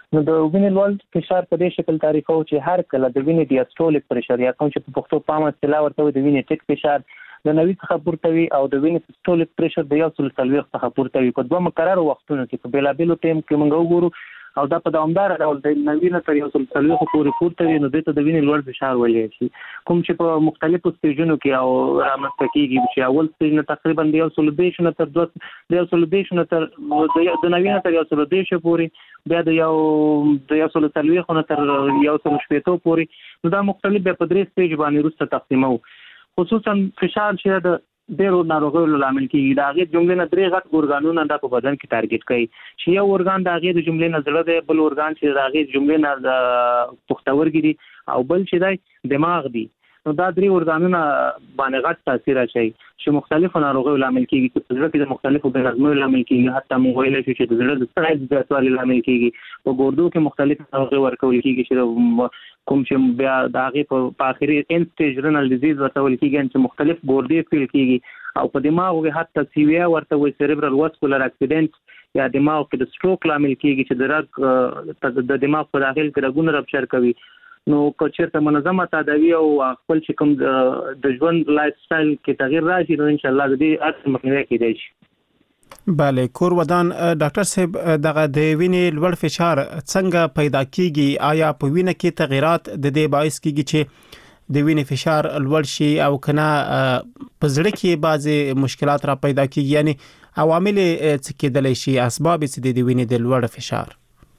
نو د وینې لوړ فشار په دې شکل تعریفو چې هر کله د وینې ډیاسټولیک پریشر یا کوم چې په پښتو پامه اصطلاح ورته د وینې ټیک فشار د نوي څخه پورته وي او د وینې سیستولیک پریشر د یو سل څلوېښت څخه پورته وي. په دوه مقرره وختونو کې په بیلابیلو ټیم کې موږ وګورو او دا په دوامدار ډول د نوي نه تر یو سل څلوېښت پورې پورته وي، نو دته د وینې لوړ فشار ویل شي. کوم چې په مختلفو سټیجونو کې او رامنځته کیږي چې اول سټیج نه تقریبا د یو سل دېرش نه تر دوه د یو سل دېرش نه تر د نوي نه تر یو سل دېرش پورې، بیا د یو د یو سل څلوېښت نه تر یو سل شپږ پورې، نو دا مختلف به په درې سټیج باندې وروسته تقسیمو. خصوصا فشار چې د ډېرو ناروغیو لامل کیږي د هغې جملې نه درې غټ ارګانونه دا په بدن کې ټارګټ کوي چې یو ارګان د هغې د جملې نه زړه دی، بل ارګان چې د هغې جملې نه د پښتورګي دي او بل چې دی دماغ دی. نو دا درې ارګانونه باندې غټ تاثیر اچوي چې مختلفو ناروغیو لامل کیږي، چې په زړه کې د مختلفو بې نظمیو لامل کیږي، حتی موږ ویلی شو چې د زړه د سایز زیاتوالي لامل کیږي. په ګردو کې مختلف ناروغۍ ورکول کیږي چې کوم چې بیا د هغې په آخري ان سټیج رینل ډیزیز ورته ویل کیږي چې مختلف ګردې فیل کیږي. او په دماغ کې حتی سی وی ورته وایي سیریبرل واسکولر اکسیډنټ یا دماغ کې د سټروک لامل کیږي چې د رګ د دماغ په داخل کې رګونه رپچر کوي. نو که چېرته منظمه تداوی او خپل چې کوم د ژوند لایف سټایل کې تغییر راشي نو ان شاء الله د دې اثر مخنیوی کېدای شي. بله کور ودان ډاکټر صاحب دغه د وینې لوړ فشار څنګه پیدا کیږي؟ آیا په وینه کې تغیرات د دې باعث کیږي چې د وینې فشار لوړ شي او کنه په زړه کې بعضی مشکلات را پیدا کیږي؟ یعنی عوامل څه کېدلی شي، اسباب څه دي د وینې د لوړ فشار؟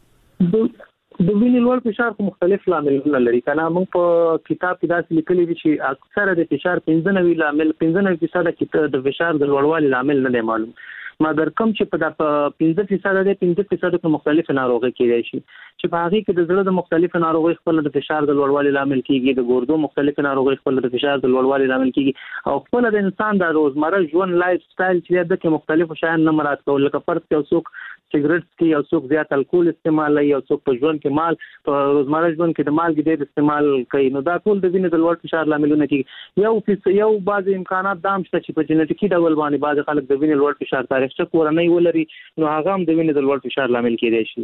د وینې لوړ فشار په مختلف لاملونه لري. کنه موږ په کتاب کې داسې لیکلي دي چې اکثره د فشار پنځه نوي لامل پنځه نوي فیصد د فشار د لوړوالي لامل نه دی معلوم، مګر کم چې په د پنځه فیصد د پنځه فیصد په مختلف ناروغي کېدای شي چې په هغه کې د زړه د مختلف ناروغي خپل د فشار د لوړوالي لامل کیږي، د ګردو مختلف ناروغي خپل د فشار د لوړوالي لامل کیږي، او خپل د انسان د روزمره ژوند لایف سټایل چې د مختلفو شیانو نه مراد کول، لکه فرض کړئ څوک سیګریټ کې او څوک زیات الکول استعمال کوي او څوک په ژوند کې مال په روزمره ژوند کې د مالګې ډېر استعمال کوي، نو دا ټول د وینې د لوړ فشار لاملونه کیږي. یو فیصد یو بعض امکانات دام شته چې په جنټیکي ډول باندې بعض خلک د وینې لوړ فشار تاریخچه کورنۍ ولري، نو هغه هم د وینې د لوړ فشار لامل کېدای شي.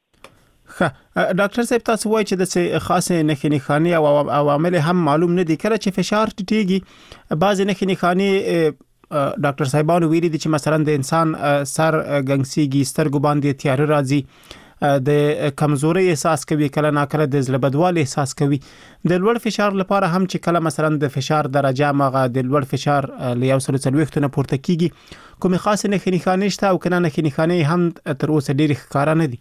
ښه ډاکټر صاحب تاسو وایي چې د څه خاصه نښې نښانې او عوامل هم معلوم نه دي. کله چې فشار ټیټیږي بعض نښې نښانې ډاکټر صاحبانو ویلي دي چې مثلا د انسان سر ګنګسیږي، سترګو باندې تیاره راځي، د کمزوري احساس کوي، کله ناکله د زړه بدوالي احساس کوي. د لوړ فشار لپاره هم چې کله مثلا د فشار درجه مغه د لوړ فشار له یو سل څلوېښت نه پورته کیږي، کومې خاصه نښې نښانې شته او کنه نښې نښانې هم تر اوسه ډېرې ښکاره نه دي؟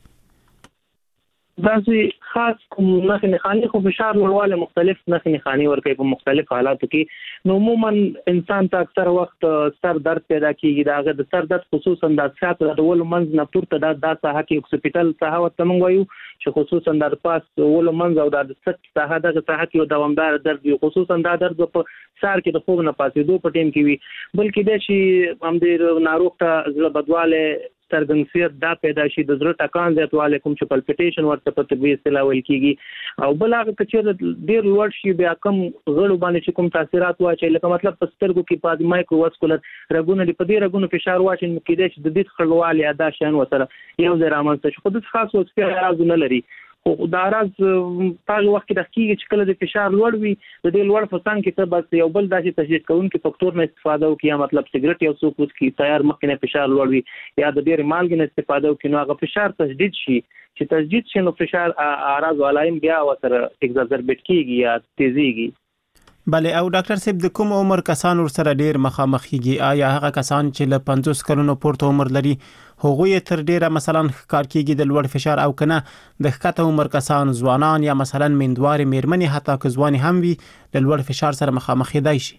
داسې خاص کوم نښې نښانې خو فشار لوړوالی مختلف نښې نښانې ورکوي په مختلف حالاتو کې. نو عموما انسان ته اکثر وخت سر درد پیدا کیږي، د هغه د سر درد خصوصا د ساعت د ولو منځ نه پورته دا د ساحه کې اکسپیټل ساحه ورته موږ وایو چې خصوصا د پاس ولو منځ او د ست ساحه دغه ساحه کې دوامدار درد وي، خصوصا دا درد په سار کې د خوب نه پاسېدو په ټیم کې وي، بلکې دا چې هم د ناروغ ته زړه بدواله سترګنګسیت دا پیدا شي، د زړه ټکان زیاتوالی کوم چې پلپټیشن ورته په طبي اصطلاح ویل کیږي، او بل هغه چې ډېر لوړ شي بیا کم غړو باندې چې کوم تاثیرات واچي، لکه مطلب په سترګو کې په مایکرو واسکولر رګونه دي، په دې رګونو فشار واچي نو کېدای شي د دې خړوالي ادا شین وسره یو ځای رامنځته شي. خو د خاص وسپیا راز نه لري، خو دا راز په هغه وخت کې د کېږي چې کله د فشار لوړ وي د دې لوړ فسان کې ته بس یو بل داسې تشدید کوونکي فاکتور نه استفاده وکړي، یا مطلب سیګریټ یو څوک وڅکي تیار مخکې نه فشار لوړ وي، یا د ډېرې مالګې نه استفاده وکړي، نو هغه فشار تشدید شي، چې تشدید شي نو فشار اعراض او علائم بیا ورسره اګزازربیټ کیږي یا تیزیږي. بله او ډاکټر صاحب د کوم عمر کسان ورسره ډیر مخامخ کیږي؟ آیا هغه کسان چې له پنځوس کلونو پورته عمر لري هغوی تر ډیره مثلا کار کیږي د لوړ فشار، او کنه د ښکته عمر کسان ځوانان یا مثلا میندواري میرمنې حتی که ځواني هم وي د لوړ فشار سره مخامخ کیدای شي؟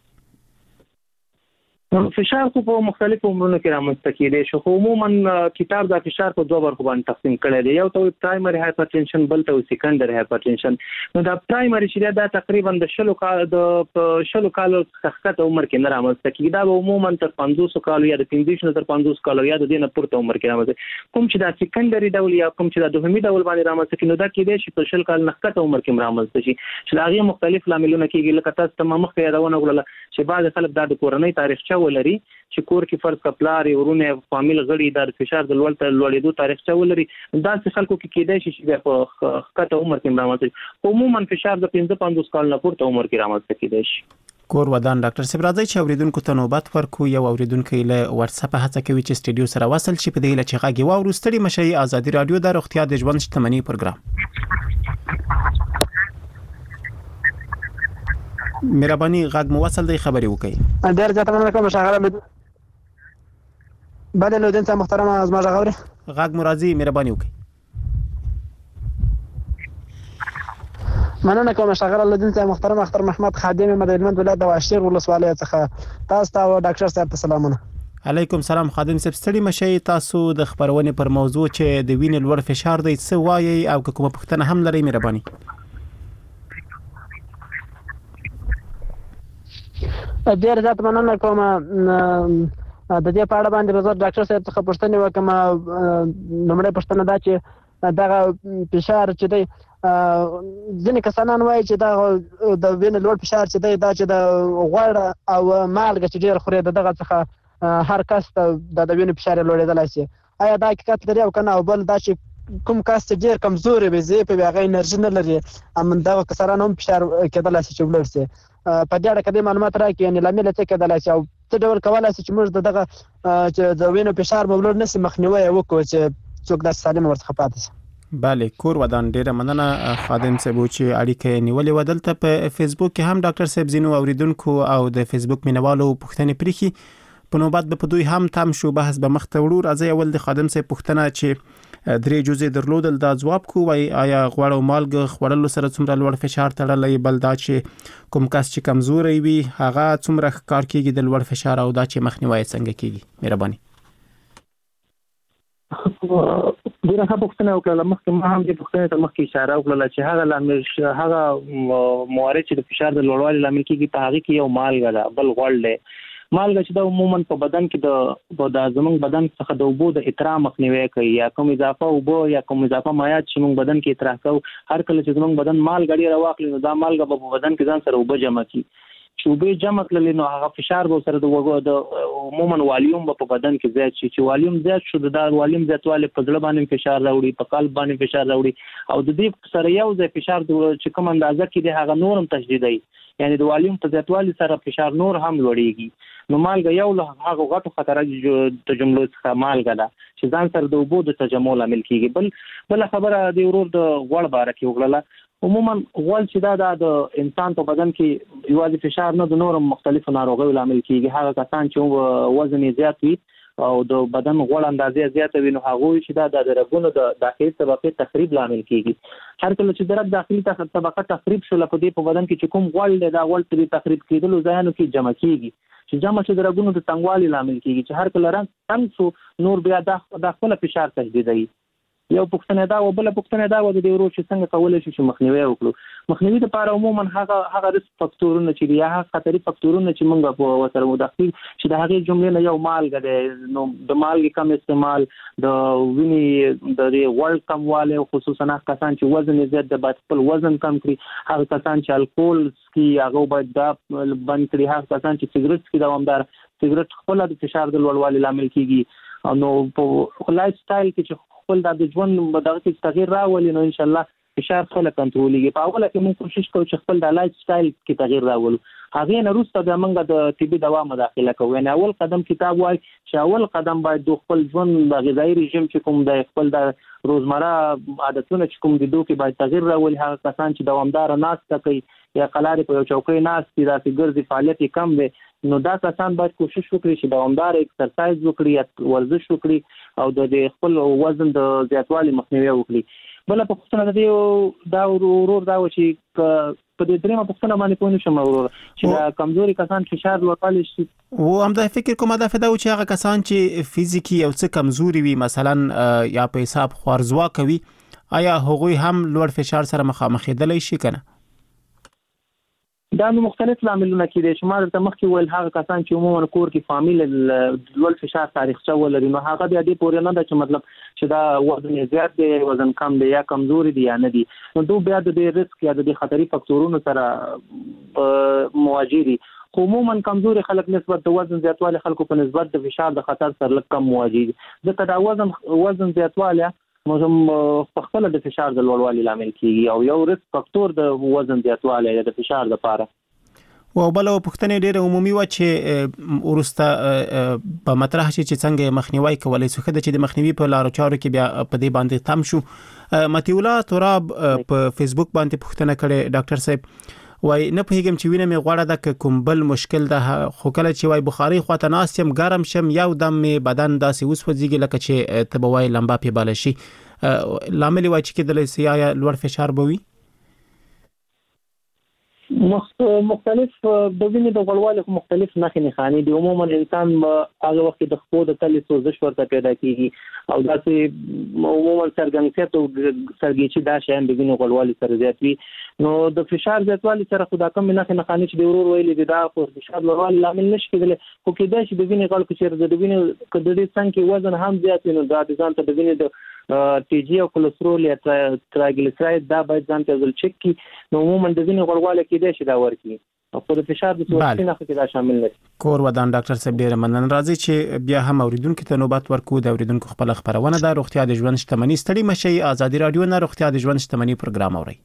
فشار خو په مختلفو عمرونو کې رامنځته کېدای شي، خو عموما کتاب د فشار په دوه برخو باندې تقسیم کړی دی، یو ته پرایمري هایپرټنشن بل ته سیکنډري هایپرټنشن. نو دا پرایمري چې دا تقریبا د شلو کال د شلو کالو څخه عمر کې نه رامنځته کېږي، دا عموما تر پنځوس کالو یا د پنځه تر پنځوس کالو یا د دې نه پورته عمر کې رامنځته. کوم چې دا سیکنډري ډول یا کوم چې دا دوهمي ډول باندې رامنځته کېږي، نو دا کېدای شي په شل کال نه ښکته عمر کې رامنځته شي، چې هغه مختلف لاملونه کېږي، لکه تاسو ته مخکې یادونه وکړه چې بعض خلک دا د کورنۍ تاریخچه تاریخچه ولري چې کور کې فرض کپلار ورونه فامیل غړي د فشار د لوړ لوړېدو تاریخچه ولري دا چې خلکو کې کېدای شي چې په خطه عمر کې رامنځته عموما فشار د پنځه پنځوس کال نه پورته عمر کې رامنځته کېدای شي. کور ودان ډاکټر صاحب راځي چې اوریدونکو ته نوبت ورکو. یو اوریدونکو له واتس اپ هڅه کوي چې سټډیو سره وصل شي په دې لچې غاګي واورو. ستړي مشي ازادي رادیو د روغتیا د ژوند شتمنۍ پروګرام. مهرباني غاګ مو وصل دی خبري وکړئ. ډیر ځات مننه کوم شاغره بله لودن ته محترم از ما غوړي غاګ مرضی مهرباني وکړئ. مننه کوم شاغره لودن ته محترم اختر محمد خادم مدینه ولایت د واشیر ولسوالۍ څخه تاسو ته ډاکټر صاحب ته سلامونه. علیکم سلام خادم صاحب. ستړي مشي تاسو د خبرونې پر موضوع چې د وینې لوړ فشار دی څه وایي او کومه پوښتنه هم لري مهرباني. ډیر ځات مننه کوم د دې په اړه باندې وزارت ډاکټر صاحب څخه پوښتنه وکم. نمبر پوښتنه دا چې دا فشار چې دی ځینې کسانان وایي چې دا د وینې لوړ فشار چې دی دا چې د غوړ او مالګه چې ډیر خوري دغه څخه هر کس ته د وینې فشار لوړېدلی شي. آیا دا حقیقت لري او کنه؟ او بل دا چې کوم کس چې ډیر کمزوري وي ضعیف وي هغه انرژي نه لري همدغه کسان هم فشار کېدلی شي چې لوړ شي. په دې اړه کې معلومات راکړئ یعنې لامل څه کېدلی شي او څه ډول کولای شي چې موږ دغه چې د وینې فشار به لوړ نه شي مخنیوی یې وکړو چې څوک داسې سالم ورڅخه پاتې شي. بله کور ودان ډیره مننه خادم صاحب چې اړیکه نیولې و. دلته په فیسبوک کې هم ډاکټر صاحب زینو اوریدونکو او د فیسبوک مینوالو پوښتنې پرېښي. په نوبت به په دوی هم تم شو بحث به مخ ته وړو. راځي اول د خادم صاحب پوښتنه چې درې جزء درلودل دا ځواب کو وای آیا غوړ او مالګه خوړلو سره څومره لوړ فشار تړلی؟ بل دا چې کوم کس چې کمزوري وي هغه څومره کار کوي د لوړ فشار او دا چې مخنیوي څنګه کوي؟ مهرباني. ډیره ښه پوښتنه وکړه. مخکې ما هم دې پوښتنې ته مخکې اشاره وکړه چې هغه لامل هغه موارد چې د فشار د لوړوالي لامل کېږي په هغه کې یو مالګه ده بل غوړ دی. مالګه چې دا عموما په بدن کې د د زموږ بدن څخه د اوبو د اطراح مخنیوي کوي یا کوم اضافه اوبو یا کوم اضافه مایعات چې موږ بدن کې اطراح کوو. هر کله چې زموږ بدن مالګه ډیره واخلي نو دا مالګه په بدن کې ځان سره اوبه جمع کوي. چې اوبه جمع کړل نو هغه فشار به سره د عموما والیوم په بدن کې زیات شي. چې والیوم زیات شو د والیوم زیاتوالی په زړه باندې فشار راوړي په قلب باندې فشار راوړي او د دې سره یو ځای فشار چې کوم اندازه کې دی هغه نورم تشدیدي یعنی د والیوم په زیاتوالي سره فشار نور هم لوړیږي. نو مالګه یو له هغه غټو خطراتو د جملو څخه مالګه ده چې ځان سره د اوبو د تجمع لامل کیږي. بل بل خبره د ورور د غوړ باره کې وکړه. عموما غوړ چې دا د انسان په بدن کې یوازې فشار نه د نورو مختلفو ناروغیو لامل کیږي. هغه کسان چې وزن یې زیات وي او د بدن غوړ اندازې زیاته وي نو هغه چې دا د رګونو د داخلي طبقه تخریب لامل کیږي. هر کله چې د رګ داخلي طبقه تخریب شول په دې په بدن کې چې کوم غوړ د غوړ په تخریب کېدلو ځایونو کې جمع کیږي چې جمع شي د رګونو د تنګوالي لامل کیږي چې هر کله رنګ تنګ شو نور بیا د خپل فشار تجدیدوي. یو پوښتنه دا و بل پوښتنه دا و د دې ورو چې څنګه کولای شي چې مخنیوي وکړو. مخنیوي لپاره عموما هغه هغه ریسک فاکټورونه چې دي هغه خطري فاکټورونه چې موږ په وسره مداخل چې د هغه جملې نه یو مالګه ده نو د مالګې کم استعمال د وینې د غوړ کموالی خصوصا کسان چې وزن زیات د باید خپل وزن کم کړي. هغه کسان چې الکول څکي هغه باید دا بند کړي. هغه کسان چې سیګریټ څکي دوامدار سیګریټ خپل د فشار د لوړوالي لامل کیږي. نو په لایف سټایل کې چې خپل د ژوند دغه کې تغییر راولي نو ان شاء الله فشار خپل کنټرولېږي. په اوله کې موږ کوشش کوو چې خپل د لایف سټایل کې تغییر راولو. هغه نه وروسته د موږ د طبي دوا مداخله کوو. یعنی اول قدم کتاب وای چې اول قدم باید د خپل ژوند د غذایی رژیم چې کوم د خپل د روزمره عادتونه چې کوم دي دوی کې باید تغییر راولي. هغه کسان چې دوامدار ناسته کوي یا قلارې په یو چوکۍ ناستي داسې ګرځي فعالیت کم دی نو دا کسان باید کوشش وکړي چې دوامدار ایکسرسایز وکړي یا ورزش وکړي او د خپل وزن د زیاتوالي مخنیوي وکړي. بل په پوښتنه دی دا ورور دا و چې په دې درېمه پوښتنه باندې پوه نشم ورور چې دا کمزوري کسان فشار لوړوالی شي و هم دا فکر کوم دا فدا و چې هغه کسان چې فزیکی او څه کمزوري وي مثلا یا په حساب خوارزوا کوي آیا هغوی هم لوړ فشار سره مخامخ کېدلی شي کنه؟ دا نو مختلف لاملونه کېدای شي. ما درته مخکې ویل هغه کسان چې عموما کور کې فامیل لوړ فشار تاریخچه ولري نو هغه بیا دې پورې نه ده چې مطلب چې دا وزن زیات دی وزن کم دی یا کمزوري دی یا نه دی نو دوی بیا د دې ریسک یا د دې خطري فاکټورونو سره مواجه دي. خو عموما کمزوري خلک نسبت د وزن زیاتوالی خلکو په نسبت د فشار د خطر سره لږ کم مواجه دي. ځکه دا وزن وزن زیاتوالی موږ په خپل د فشار د لوړوالي لامل کیږي او یو ریسک فاکتور د وزن زیاتوالی د فشار لپاره. او بل پوښتنه ډیره عمومي و چې ورسته په مطرح شي چې څنګه مخنیوي کولای شو خدای چې د مخنیوي په لارو چارو کې بیا په دې باندې تم شو. متیولا تراب په فیسبوک باندې پوښتنه کړې ډاکټر صاحب وای نه پېږم چې وینه مې غوړه د کوم بل مشکل ده خو کله چې وای بخاري خواته ناسم ګرم شم یو دم مې بدن داسې وسوځيږي لکه چې تبوای لمبا په بال شي لامل وای چې کله سیایا لوړ فشار بوي. مختلف د وینې د غوړوالي مختلف نښې نښانې دي. عموما انسان هغه وخت د خپو د تلې سوزش ورته پیدا کیږي او داسې عموما څرګندتیا او سرګیچي دا شیان د وینې غوړوالي سره زیات وي. نو د فشار زیاتوالي سره خو دا کم نښې نښانې چې د ورور ویلي دي دا خو فشار لوړوالي لامل نشي کېدلی خو کېدای شي د وینې غوړ کې چې د وینې که د دې څنګ کې وزن هم زیات وي نو دا د ځان ته د وینې د ټي جي او کولېسترول یا ترایګلیسراید دا باید ځان ته ځل چک کی. نو عموما د وینې غوړوالی کېدای شي دا ورکړي او په فشار د توسط نه کې دا شامل نه دي. کور ودان ډاکټر صاحب ډیره مننه. راځي چې بیا هم اوریدونکو ته نوبت ورکو د اوریدونکو خپل خبرونه د روغتیا د ژوند شتمنۍ ستړي مشي ازادي رادیو نه روغتیا د ژوند شتمنۍ پروګرام اوري.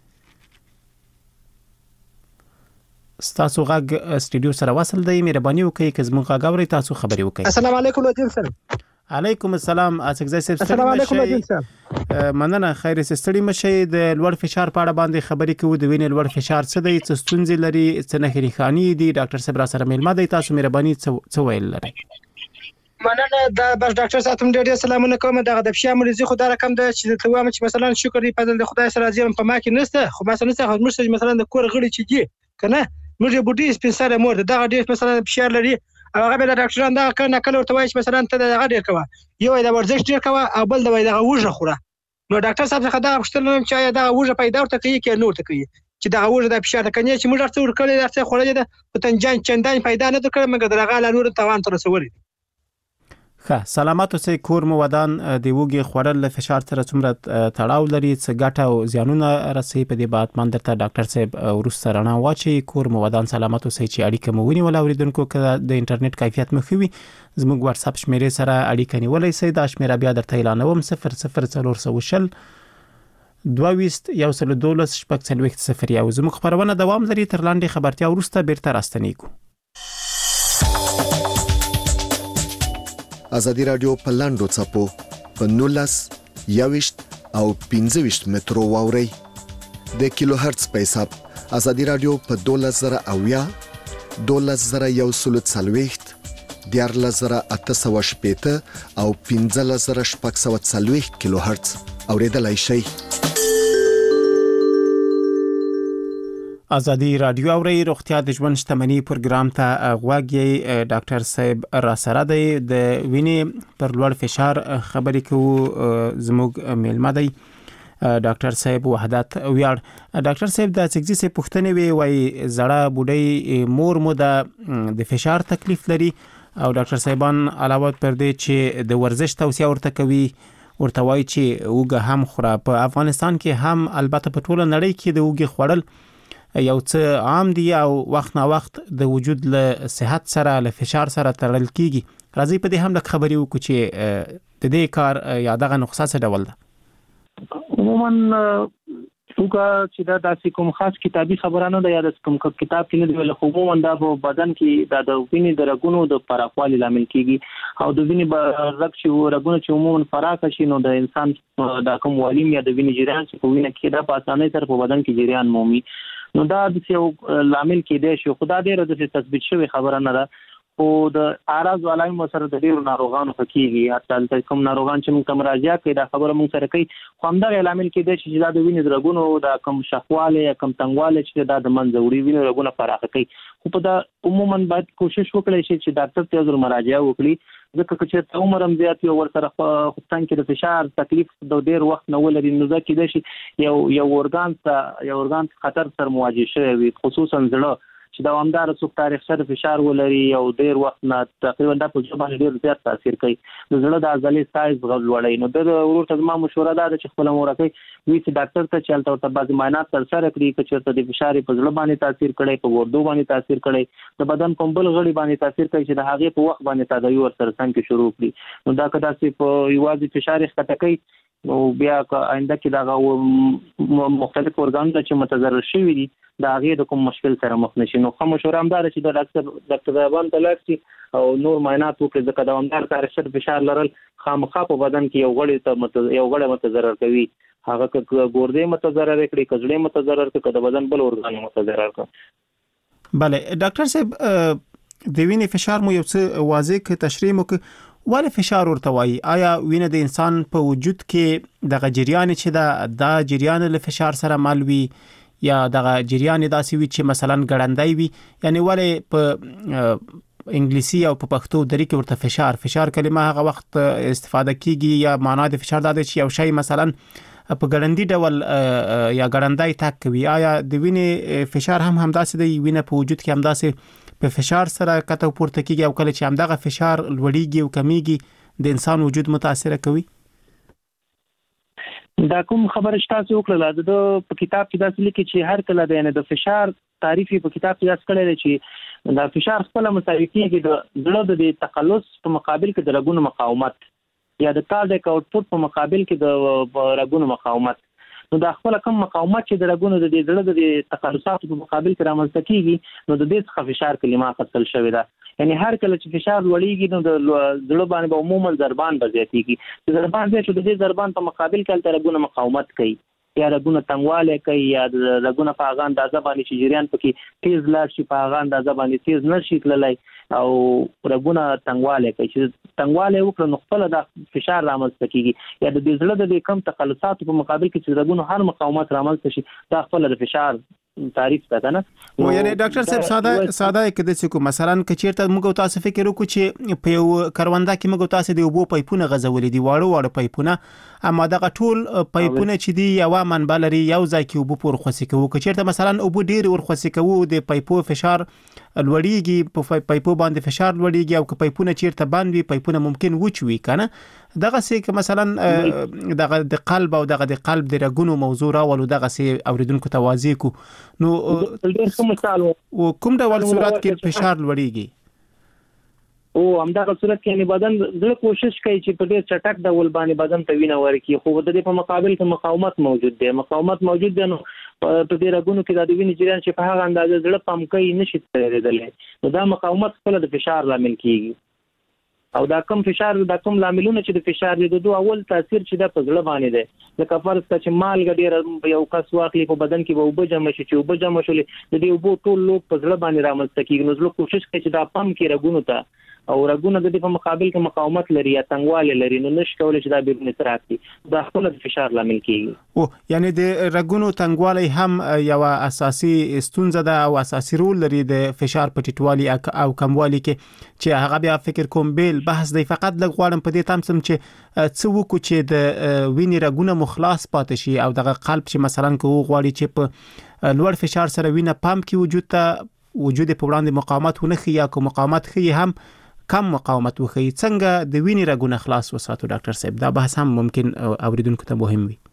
تاسو غږ سټډیو سره وصل دی مهرباني وکړئ چې زموږ غږ اورئ تاسو خبري وکړئ. السلام علیکم وزیر صاحب. علیکم السلام اڅکزای صاحب. السلام علیکم وزیر صاحب. مننه خیر ستړي مشي د لوړ فشار په اړه باندې خبرې کوو. د وینې لوړ فشار څه دی څه ستونزې لري څه نه خاني دي ډاکټر صاحب را سره ملما دی تاسو مهرباني څه ویل لري. مننه دا بس ډاکټر صاحب ډېر ډېر سلامونه کوم. دا د فشار مریضي خو دا رقم ده چې ته وایم چې مثلا شکر دی په د خدای سره راځم په ما کې نشته خو مثلا څه موږ مثلا د کور غړي چې دي کنه موږ بوډي سپیسره مور دا ډېر مثلا فشار لري هغه به ډاکټران دا کنه کله ورته وایي چې مثلا ته دا ډېر کوه یو د ورزش ډېر کوه او بل د وای دا وژه خوره. نو ډاکټر صاحب څخه دا پوښتنه چې دا وژه پیدا ورته کوي کې نور ته کوي چې دا وژه د فشار کنه چې موږ ورته ورکړل درته خورلې ده په تنجان چندان پیدا نه کړ مګر درغه لا نور توان تر رسولې. ښه سلامات اوسئ. کور مو ودان د وګي خورل له فشار سره څومره تړاو لري څه ګټه او زیانونه رسي په دې بات باندې ته ډاکټر صاحب ورسره رڼا واچي. کور مو ودان سلامات اوسئ چې اړیکه مو ونیول اوریدونکو که د انټرنیټ کیفیت مو خوي زموږ واتس اپ شمیرې سره اړیکه نیولای شئ. دا شمیره بیا درته اعلانوم صفر صفر څلور سوشل دویست یو سل دولس شپږ څلوېښت صفر یو. زموږ خبرونه دوام لري تر لاندې خبرتیا وروسته بیرته راستنیږو. ازادي رادیو په لاندو چپو په نولس یوشت او پنځه مترو واوري د کیلو هرتز په حساب. ازادي رادیو په دولس زره اویا دولس زره یو سل څلوېښت دیارلس زره اته سوه شپېته او پنځلس زره شپږ سوه څلوېښت کیلو هرتز اوریدلای شئ. ازادي رادیو اوري روغتیا د ژوند شتمنۍ پروګرام ته غواګي. ډاکټر صاحب را سره دی د وینې پر لوړ فشار خبرې کوو. زموږ میلمه دی ډاکټر صاحب وحدت ویاړ. ډاکټر صاحب د اڅکزي صاحب پوښتنه وی وای زړه بوډۍ مور مو د فشار تکلیف لري او ډاکټر صاحبان علاوه پر دې چې د ورزش توصیه ورته کوي ورته وای چې وګه هم خوره. په افغانستان کې هم البته په ټوله نړۍ کې د وګي خوړل یو څه عام دی او وخت نا وخت د وجود له صحت سره له فشار سره تړل کیږي. راځي په دې هم لکه خبري وکړو چې د دې کار یا دغه نقصه څه ډول ده. عموما وګه چې دا داسې کوم خاص کتابي خبره نه ده یا د کوم کتاب کې نه دی له عموما دا په بدن کې دا د وینې د رګونو د پراخوالي لامل کیږي او د وینې رګ چې رګونه چې عموما فراخ شي نو د انسان د کوم والیم یا د وینې جریان چې په وینې کې دا په اسانۍ سره په بدن کې جریان مومي. نو دا د یو لامل کېدای شي خو دا ډېره د تثبیت شوی خبره نه ده. او د اعراض او علائم سره د ډیرو ناروغانو فکیږي حتی کوم ناروغان چې موږ مراجعه کوي دا خبره موږ سره کوي خو همدغه علامل کېدای شي چې دا د وینې درګونو دا کم شخواله یا کم تنګواله چې دا د منځ وړي وینې درګونه پراخه کوي. خو په دا عموما باید کوشش وکړي چې ډاکټر ته ضرور مراجعه وکړي ځکه چې عمر هم زیات یو ور سره خپل کې د فشار تکلیف د ډیر وخت نه ولري نو ځکه کېدای شي یو یو ارګان ته یو ارګان خطر سره مواجه شوی وي خصوصا زړه چې دوامدار څوک تاریخ سره فشار ولري او ډیر وخت نه تقریبا د په باندې ډیر زیات تاثیر کوي د زړه د عضلې سایز غوړوي نو د ورور ته ما مشوره ده چې خپل مورکه وی چې ډاکټر ته چلته ورته بعض معاینات تر سره کړي چې چېرته د فشار په زړه باندې تاثیر کوي په ګردو باندې تاثیر کوي د بدن په بل غړي باندې تاثیر کوي چې د هغه په وخت باندې تداوی ورسره څنګه شروع کړي نو دا کدا چې په یوازې فشار ښکته کوي نو بیا آینده کې دا مختلف ارګانونه چې متضرر شوي دي دا هغه د کوم مشکل سره مخ نشي نو خو مشوره هم ده چې د ډاکټر ډاکټر زبان تلاشي او نور معاینات وکړي ځکه دوامدار تاریخ سره فشار لرل خامخا په بدن کې یو غړي ته مت یو غړي متضرر کوي هغه که ګردې متضرر کړي کجړې متضرر کړي د بدن بل ارګان متضرر کړي بله ډاکټر صاحب د وینې فشار مو یو څه واضح تشریح مو ولې فشار ورته وایي آیا وینه د انسان په وجود کې د جریان چې دا د جریان له فشار سره مل وي یا د جریان داسې وي چې مثلا ګړندای وي یعنی ولې په انګلیسي او په پښتو درې کې ورته فشار فشار کلمه هغه وخت استفاده کیږي یا معنا د فشار د چې یو شی مثلا په ګړندۍ ډول یا ګړندای تک کوي آیا د وینې فشار هم همداسې دی وینه په وجود کې همداسې په فشار سره کته پورته کیږي او کله چې همدغه فشار لوړیږي او کمیږي د انسان وجود متاثر کوي دا کوم خبره شته وکړه د په کتاب کې دا لیکي چې هر کله د د فشار تعریف په کتاب کې یاد کړی دی چې دا فشار خپل مساوي کیږي د زړه د تقلص په مقابل کې د رګونو مقاومت یا د کارډیک اوټپوټ په مقابل کې د رګونو مقاومت نو دا خپل کم مقاومت چې د رګونو د زړه د تقلصاتو په مقابل کې رامنځته کیږي نو د دې څخه فشار کلمه خپل شوی ده یعنی هر کله چې فشار لوړیږي نو د زړه باندې به عموما ضربان زیاتیږي چې ضربان زیات شي د دې ضربان په مقابل کې تر رګونو مقاومت کوي یا رګونه تنګواله کوي یا رګونه په هغه اندازه باندې چې جریان پکې تیز لاړ شي په هغه اندازه باندې تیز نشي تللی او رګونه تنګواله کوي چې تنګواله وکړي نو خپل د فشار رامنځته کیږي یا د زړه د کم تقلصاتو په مقابل کې چې رګونه هر مقاومت رامنځته شي دا خپل د فشار تعریف ده نه نو یعنی ډاکټر صاحب ساده ساده کده چې کو مثلا کچیرته موږ تاسو فکر وکړو چې په یو کرونده کې موږ تاسو د وبو پایپونه غزولې دي واړو واړو پایپونه اما دغه ټول پایپونه چې دی یو منبع لري یو ځای کې وبو پر خوسي کوو کچیرته مثلا وبو ډیر ور خوسي کوو د پایپو فشار لوړیږي په پایپو باندې فشار لوړیږي او که پایپونه چیرته باندې وي پایپونه ممکن وچوي کنه دغه سي که مثلا دغه د قلب او دغه د قلب د رګونو موضوع راولو دغه سي اوریدونکو توازی کو نو کوم ډول صورت کې فشار لوړیږي او همدغه صورت کې یعنی بدن زړه کوشش کوي چې په ډېر چټک ډول باندې بدن ته وینه ورکړي خو د دې په مقابل کې مقاومت موجود دی مقاومت موجود دی نو په دې رګونو کې د وینې جریان چې په هغه اندازه زړه پمپ کوي نشي تېرېدلی نو دا مقاومت خپل د فشار لامل کیږي او دا کم فشار دا کم لاملونه چې د فشار د دوه اول تاثیر چې د پزړه باندې ده لکه فرض کړه چې مالګه ډیر یو کس واخلي په بدن کې به وب جمع شي چې وب جمع شول د دې وب ټول لوک پزړه باندې رامنځته کیږي نو زړه کوشش کوي چې دا پم کې رګونو ته او رګونه د دې په مقابل کې مقاومت لري یا تنګواله لري نو نشي کولای چې دا بیرون تراکي دا خپل د فشار لامل کیږي او یعنی د رګونو تنګواله هم یو اساسي ستونزه ده او اساسي رول لري د فشار په ټیټوالي او کموالي کې چې هغه بیا فکر کوم بیل بحث دی فقط لږ غواړم په دې تمسم چې څه وکړو چې د وینې رګونه مخلاص پاتې شي او دغه قلب چې مثلا کو غواړي چې په لوړ فشار سره وینه پمپ کې وجود ته وجود په وړاندې مقاومت ونه یا کو مقاومت خي هم کم مقاومت وخی څنګه د وینې رګونه خلاص وساتو ډاکټر صاحب دا بحث هم ممکن اوریدونکو ته مهم وي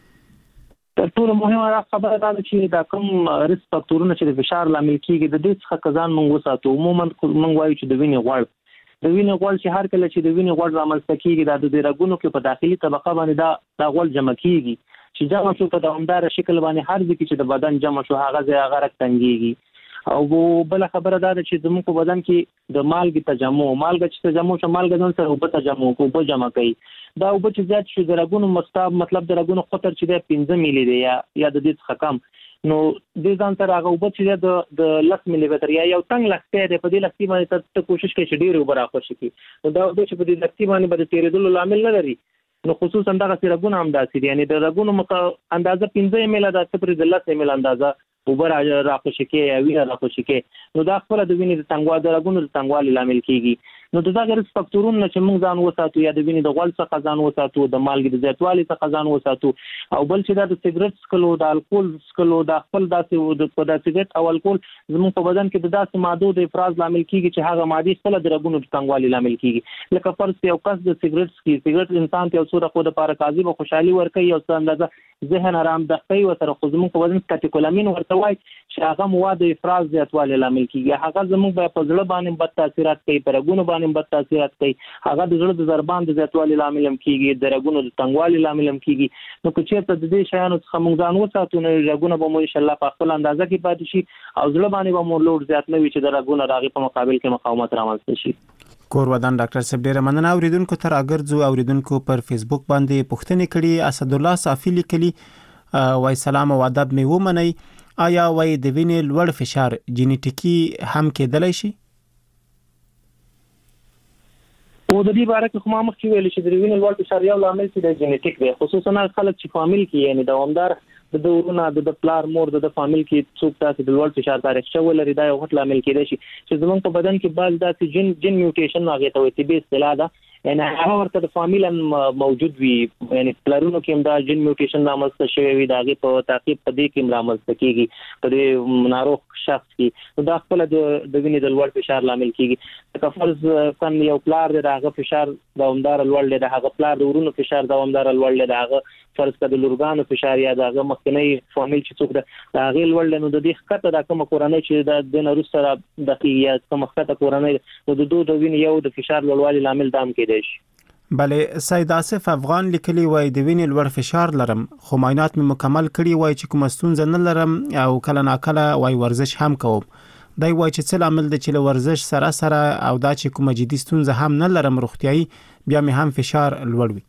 تر ټولو مهمه خبره دا چې دا کوم ریسک فاکتورونه چې د فشار لامل کیږي د دې څخه کزان موږ وساتو عموما موږ وایو چې د وینې غوړ د وینې غوړ چې هر کله چې د وینې غوړ رامنځته کیږي دا د رګونو کې په داخلي طبقه باندې دا د غوړ جمع کیږي چې جمع شو په دوامدار شکل باندې هر ځکه چې د بدن جمع شو هغه ځای هغه رګ تنګيږي او بل خبره دا ده چې زموږ په بدن کې د مالګې تجمع مالګه چې تجمع شو مالګه ځان سره وبته تجمع کو په جمع کوي دا وب چې زیات شي د رګونو مستاب مطلب د رګونو خطر چې د پنځه ملي دی یا یا د دې څخه کم نو د ځان سره هغه وب چې د د لس ملي متر یا یو تنگ لخته دی په دې لختي باندې ته کوشش کوي چې ډیر وبره خوشي کی نو دا د چې په دې لختي باندې به تیرېدل لامل نه لري نو خصوصا دغه رګونه هم داسې دي یعنی د رګونو مکه اندازه پنځه ملي د صفر د لس ملي اندازه وبر راخوشي کې یا وینه راخوشي کې نو دا خپل د وینې د تنګوالي د رګونو د تنګوالي لامل کیږي نو د دغه ریسک فاکتورونو چې موږ ځان وساتو یا د وینې د غوړ څخه ځان وساتو د مالګې د زیاتوالي څخه ځان وساتو او بل چې د سیګریټ څکلو د الکول څکلو د خپل داسې د سیګریټ او الکول زموږ په بدن کې د داسې مادو د افراز لامل کیږي چې هغه ماده خپل د رګونو د تنګوالي لامل کیږي لکه فرض یو کس د سیګریټ څکي سیګریټ انسان ته څو دقیقو د پاره کاذب خوشحالي ورکوي او څه اندازه ذهن آرام دخوي او سره خو زموږ په بدن کې کاتیکولامین ورته وایي چې هغه مواد افراز زیاتوالی لامل کیږي هغه زموږ په زړه باندې بد تاثیرات کوي په رګونو باندې بد تاثیرات کوي هغه د زړه د ضربان د زیاتوالی لامل هم کیږي د رګونو د تنګوالي لامل هم کیږي نو که چیرته د دې شیانو څخه موږ ځان وساتو نو رګونه به مو ان شاء الله په خپل اندازه کې پاتې شي او زړه باندې به مو لوډ زیات نه وي چې د رګونو راغي په مقابل کې مقاومت رامنځته شي کور ودان ډاکټر صاحب ډیره مننه اوریدونکو تر اگرځو اوریدونکو پر فیسبوک باندې پوښتنه کړي اسد الله صافی لیکلي وای سلام او ادب مې ومني آیا وای د وینې لوړ فشار جینیټیکی هم کېدلی شي او د دې باره کې خو ما مخکې ویل چې د وینې لوړ فشار یو لامل چې د جینیټیک دی خصوصا خلک چې فامیل کې یعنی دوامدار د دورونه د پلار مور د فامیل کې څوک تاسو د لوړ فشار تاریخ شو لري دا یو غټ لامل کېدای شي چې زموږ په بدن کې بعض داسې جن جن میوټیشن هغه ته وایي طبي اصطلاح ده یعنی هغه ورته د فامیل موجود وي یعنی پلارونو کې هم دا جن میوټیشن رامنځته شوی وي دا غي په تعقیب په دې کې رامنځته کیږي په دې ناروغ شخص کې دا خپل د وینې د لوړ فشار لامل کیږي که فرض کن یو پلار د هغه فشار دوامدار لوړ دی د هغه پلار د ورونو فشار دوامدار لوړ دی د هغه فرض کړه د لورګانو فشار یا د هغه مخکنی فامیل چې څوک د هغه لوړ دی نو د دې خطه د کوم کورنۍ چې د دنه روس سره د یا کوم خطه کورنۍ نو د دوه د وینې یو د فشار لوړوالي لامل دام کېدای شي بله سید آصف افغان لیکلی وای د وینې لوړ فشار لرم خو معاینات مې مکمل کړي وای چې کوم ستونزه نه لرم او کله ناکله وای ورزش هم کوم دای وای چې څه عمل د چې ورزش سره سره او دا چې کوم جدي ستونزه هم نه لرم روغتيایي بیا مې هم فشار لوړ وي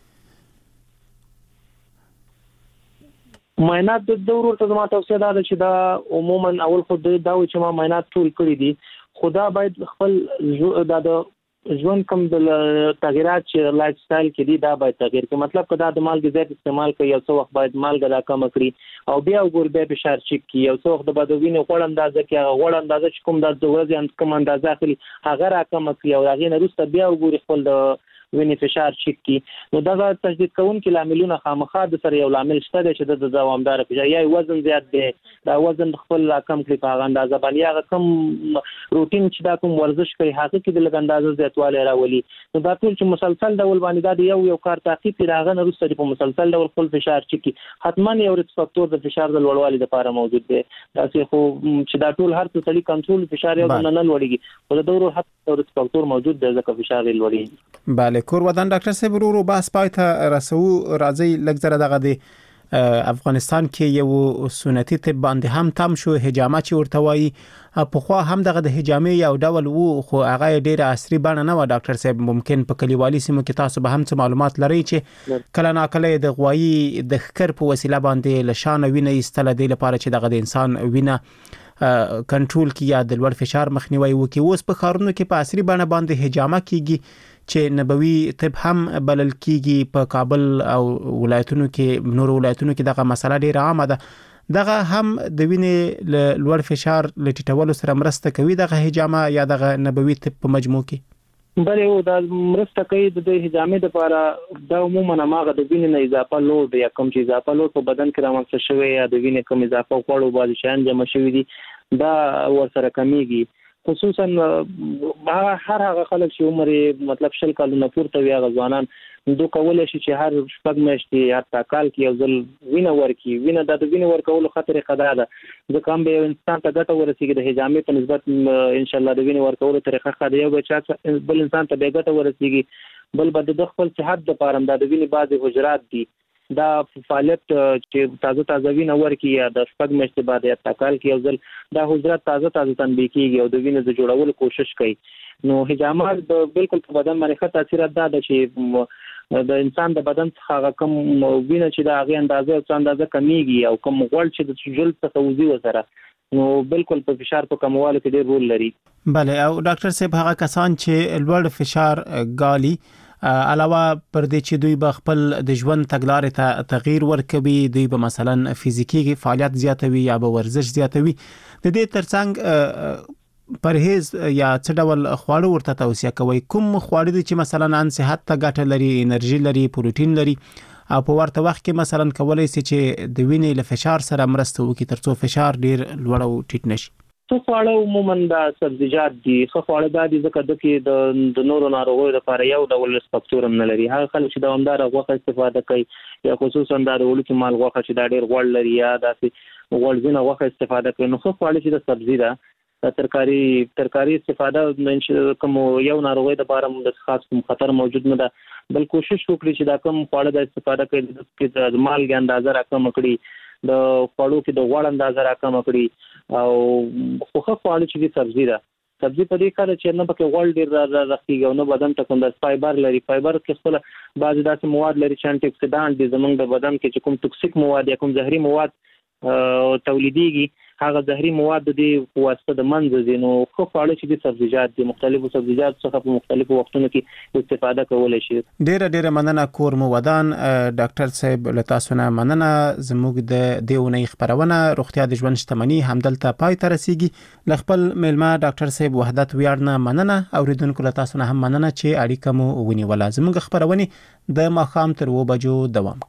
معاینات د دورو ته زما توصیه ده چې دا عموما اول خو دا چې ما معاینات ټول کړی دي خدا باید خپل د ژوند کوم د تغیرات چې لایف سټایل کې دي دا باید تغیر کړي مطلب کدا د مالګې زیات استعمال کوي او څو وخت باید مالګه دا کم کړي او بیا وګور به فشار چیک کړي او څو وخت د بدوینې غوړ اندازه کې غوړ اندازه چې کوم د ورځې کوم اندازه اخلي هغه را کم کړي او هغه نه وروسته بیا وګوري خپل د وینې فشار چیک کړي نو دا تجدید کوونکي لاملونه خامخا د سره یو لامل شته چې د دوامدار فشار یا وزن زیات دی دا وزن خپل کم کړي په اندازه باندې هغه کم روټین چې دا کوم ورزش کوي هغه کې د لږ اندازه زیاتوالی راولي نو دا ټول چې مسلسل ډول باندې دا یو یو کار تعقیب کړي هغه نه وروسته په مسلسل ډول خپل فشار چیک کړي حتما یو ریسک فاکتور د فشار د لوړوالي لپاره موجود دی دا چې خو چې دا ټول هر څه سړي کنټرول فشار یو نه لوړيږي خو د دورو هڅه ریسک فاکتور موجود دی ځکه فشار لوړي بله کور ودان ډاکټر صاحب ورو بس پایته رسو راځي لږ زره دغه دی افغانستان کې یو سنتي طب باندې هم تم شو حجامه چې ورته وایي په خو هم دغه د حجامې یو ډول وو خو هغه ډیره عصري بڼه نه و ډاکټر صاحب ممکن په کلیوالي سیمو کې تاسو به هم څه معلومات لرئ چې کله ناکله د غوایي د خکر په وسیله باندې لشان وینه ایستل دی لپاره چې دغه د انسان وینه کنټرول کی یا د لوړ فشار مخنیوي وکي اوس په خارونو کې په عصري بڼه باندې حجامه کیږي چې نبوي طب هم بلل کیږي په کابل او ولایتونو کې نور ولایتونو کې دغه مسله ډیره عامه ده دغه هم د وینې لوړ فشار لټیټولو سره مرسته کوي دغه حجامه یا دغه نبوي طب په مجموع کې بله او د مرسته کوي د حجامې لپاره دا عموما ماغه د وینې نه اضافه لوړ یا کم چې اضافه لوړ په بدن کې رامنځته شوی یا د وینې کم اضافه خوړو باندې شان جمع شوی دي دا ورسره کمیږي خصوصا هغه هر هغه خلک چې عمر مطلب شل کالونه پورته وي هغه ځوانان دوی کولای شي چې هر شپږ میاشتې حتی کال کې یو ځل وینه ورکي وینه د وینه ورکولو خطر خطر ده ځکه هم به انسان ته ګټه ورسیږي د حجامې په نسبت ان شاء الله د وینه ورکولو طریقه خاصه یو بچا بل انسان ته به ګټه ورسیږي بل بد د خپل صحت لپاره د وینې بعضي حجرات دي دا فعالیت چې تازه تازه وینه ورکي یا د شپږ میاشتې بعد یا تکال کې یو ځل دا حجرات تازه تازه تنبیه کیږي او د وینې د جوړولو کوشش کوي نو حجامه د بالکل په بدن باندې ښه تاثیر ده چې د انسان د بدن څخه کم وینه چې د هغه اندازه او اندازه کمیږي او کم غوړ چې د جلد څخه وځي وسره نو بالکل په فشار په کموالي کې ډېر رول لري بله او ډاکټر صاحب هغه کسان چې لوړ فشار ګالي علاوه پر دې چې دوی به خپل د ژوند تګلارې ته تغییر ورکوي دوی به مثلا فزیکی فعالیت زیاتوي یا به ورزش زیاتوي د دې ترڅنګ پرهیز یا څه ډول خواړه ورته توصیه کوي؟ کوم خواړه دي چې مثلا ان صحت ته ګټه لري، انرژي لري، پروتین لري او په ورته وخت کې مثلا کولای شي چې د وینې له فشار سره مرسته وکړي ترڅو فشار ډیر لوړ او ټیټ نشي؟ څو خواړه عموما د سبزیجات دي، خو خواړه د دې ځکه د کې د نورو ناروغیو لپاره یو ډول فاکتور هم نه لري. هغه خلک چې دوامدار غوښه استفاده کوي یا خصوصا د وړوکي مال غوښه چې دا ډیر غوړ لري یا داسې غوړ غوښه استفاده کوي، نو خو خواړه چې د سبزی ده ترکاری ترکاری استفاده کوم یو ناروغي د لپاره د خاص کوم خطر موجود نه ده، بل کوشش وکړي چې دا کوم خواړه د استفاده کوي چې د مالګې اندازه راکم کړي، د خواړو کې د غوړ اندازه راکم کړي او خوخه خواړه چې د سبزی ده سبزی په دې کار چې نه پکې غوړ ډیر راځي او نه بدن ته کوم د فایبر لري. فایبر کې خپل بعض داسې مواد لري چې انټي اکسیډانټ دي زمونږ د بدن کې چې کوم توکسیک مواد یا کوم زهري مواد تولیديږي، هغه زهري مواد د دې واسطه د منځ دي. نو خو خواړه چې د سبزیجات دي مختلفو سبزیجات څخه په مختلفو وختونو کې استفاده کولای شي. ډیره ډیره مننه کور مو ودان ډاکټر صاحب، له تاسو نه مننه. زموږ د دیونی خبرونه روغتیا د ژوند شتمنۍ همدلته پای ته رسیږي. ل خپل میلمه ډاکټر صاحب وحدت ویاړ نه مننه. اوریدونکو له تاسو نه هم مننه چې اړیکه مو ونیوله. زموږ خبرونه د ماخام تر و بجو دوام.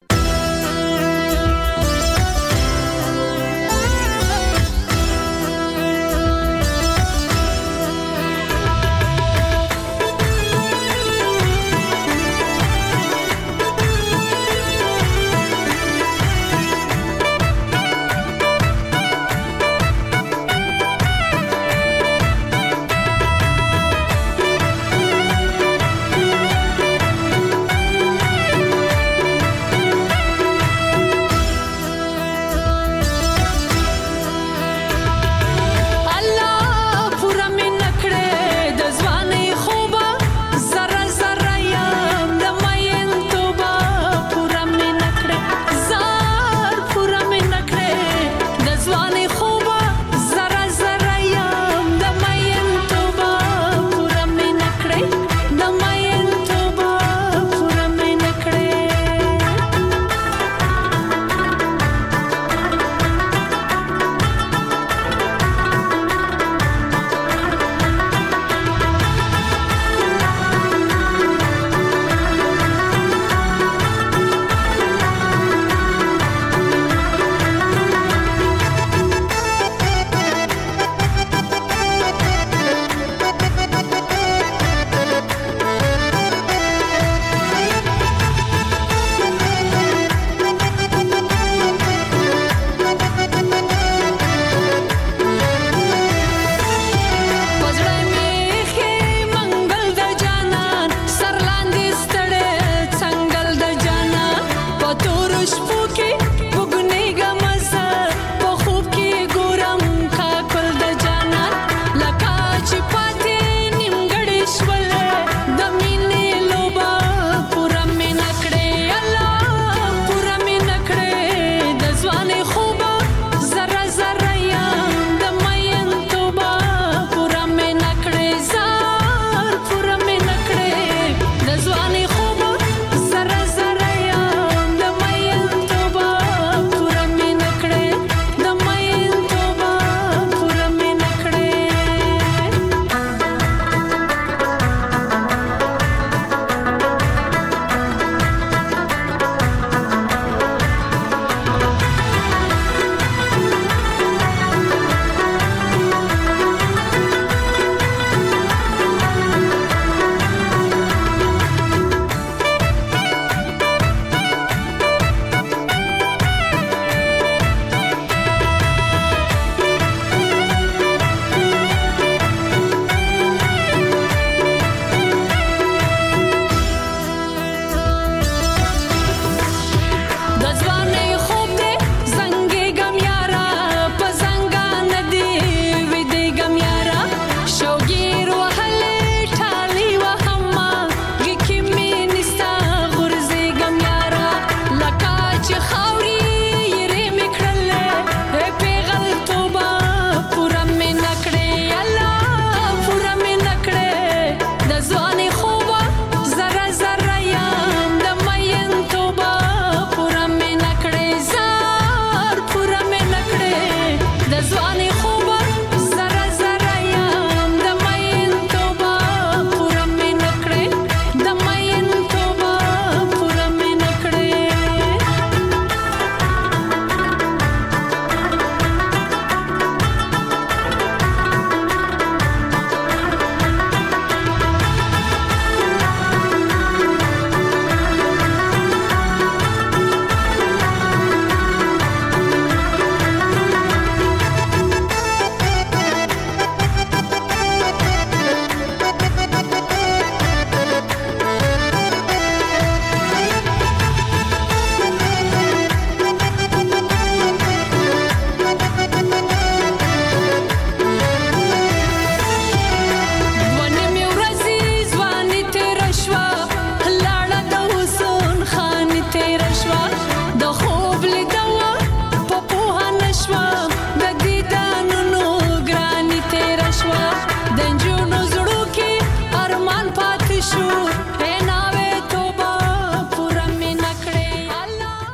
خوب لیدو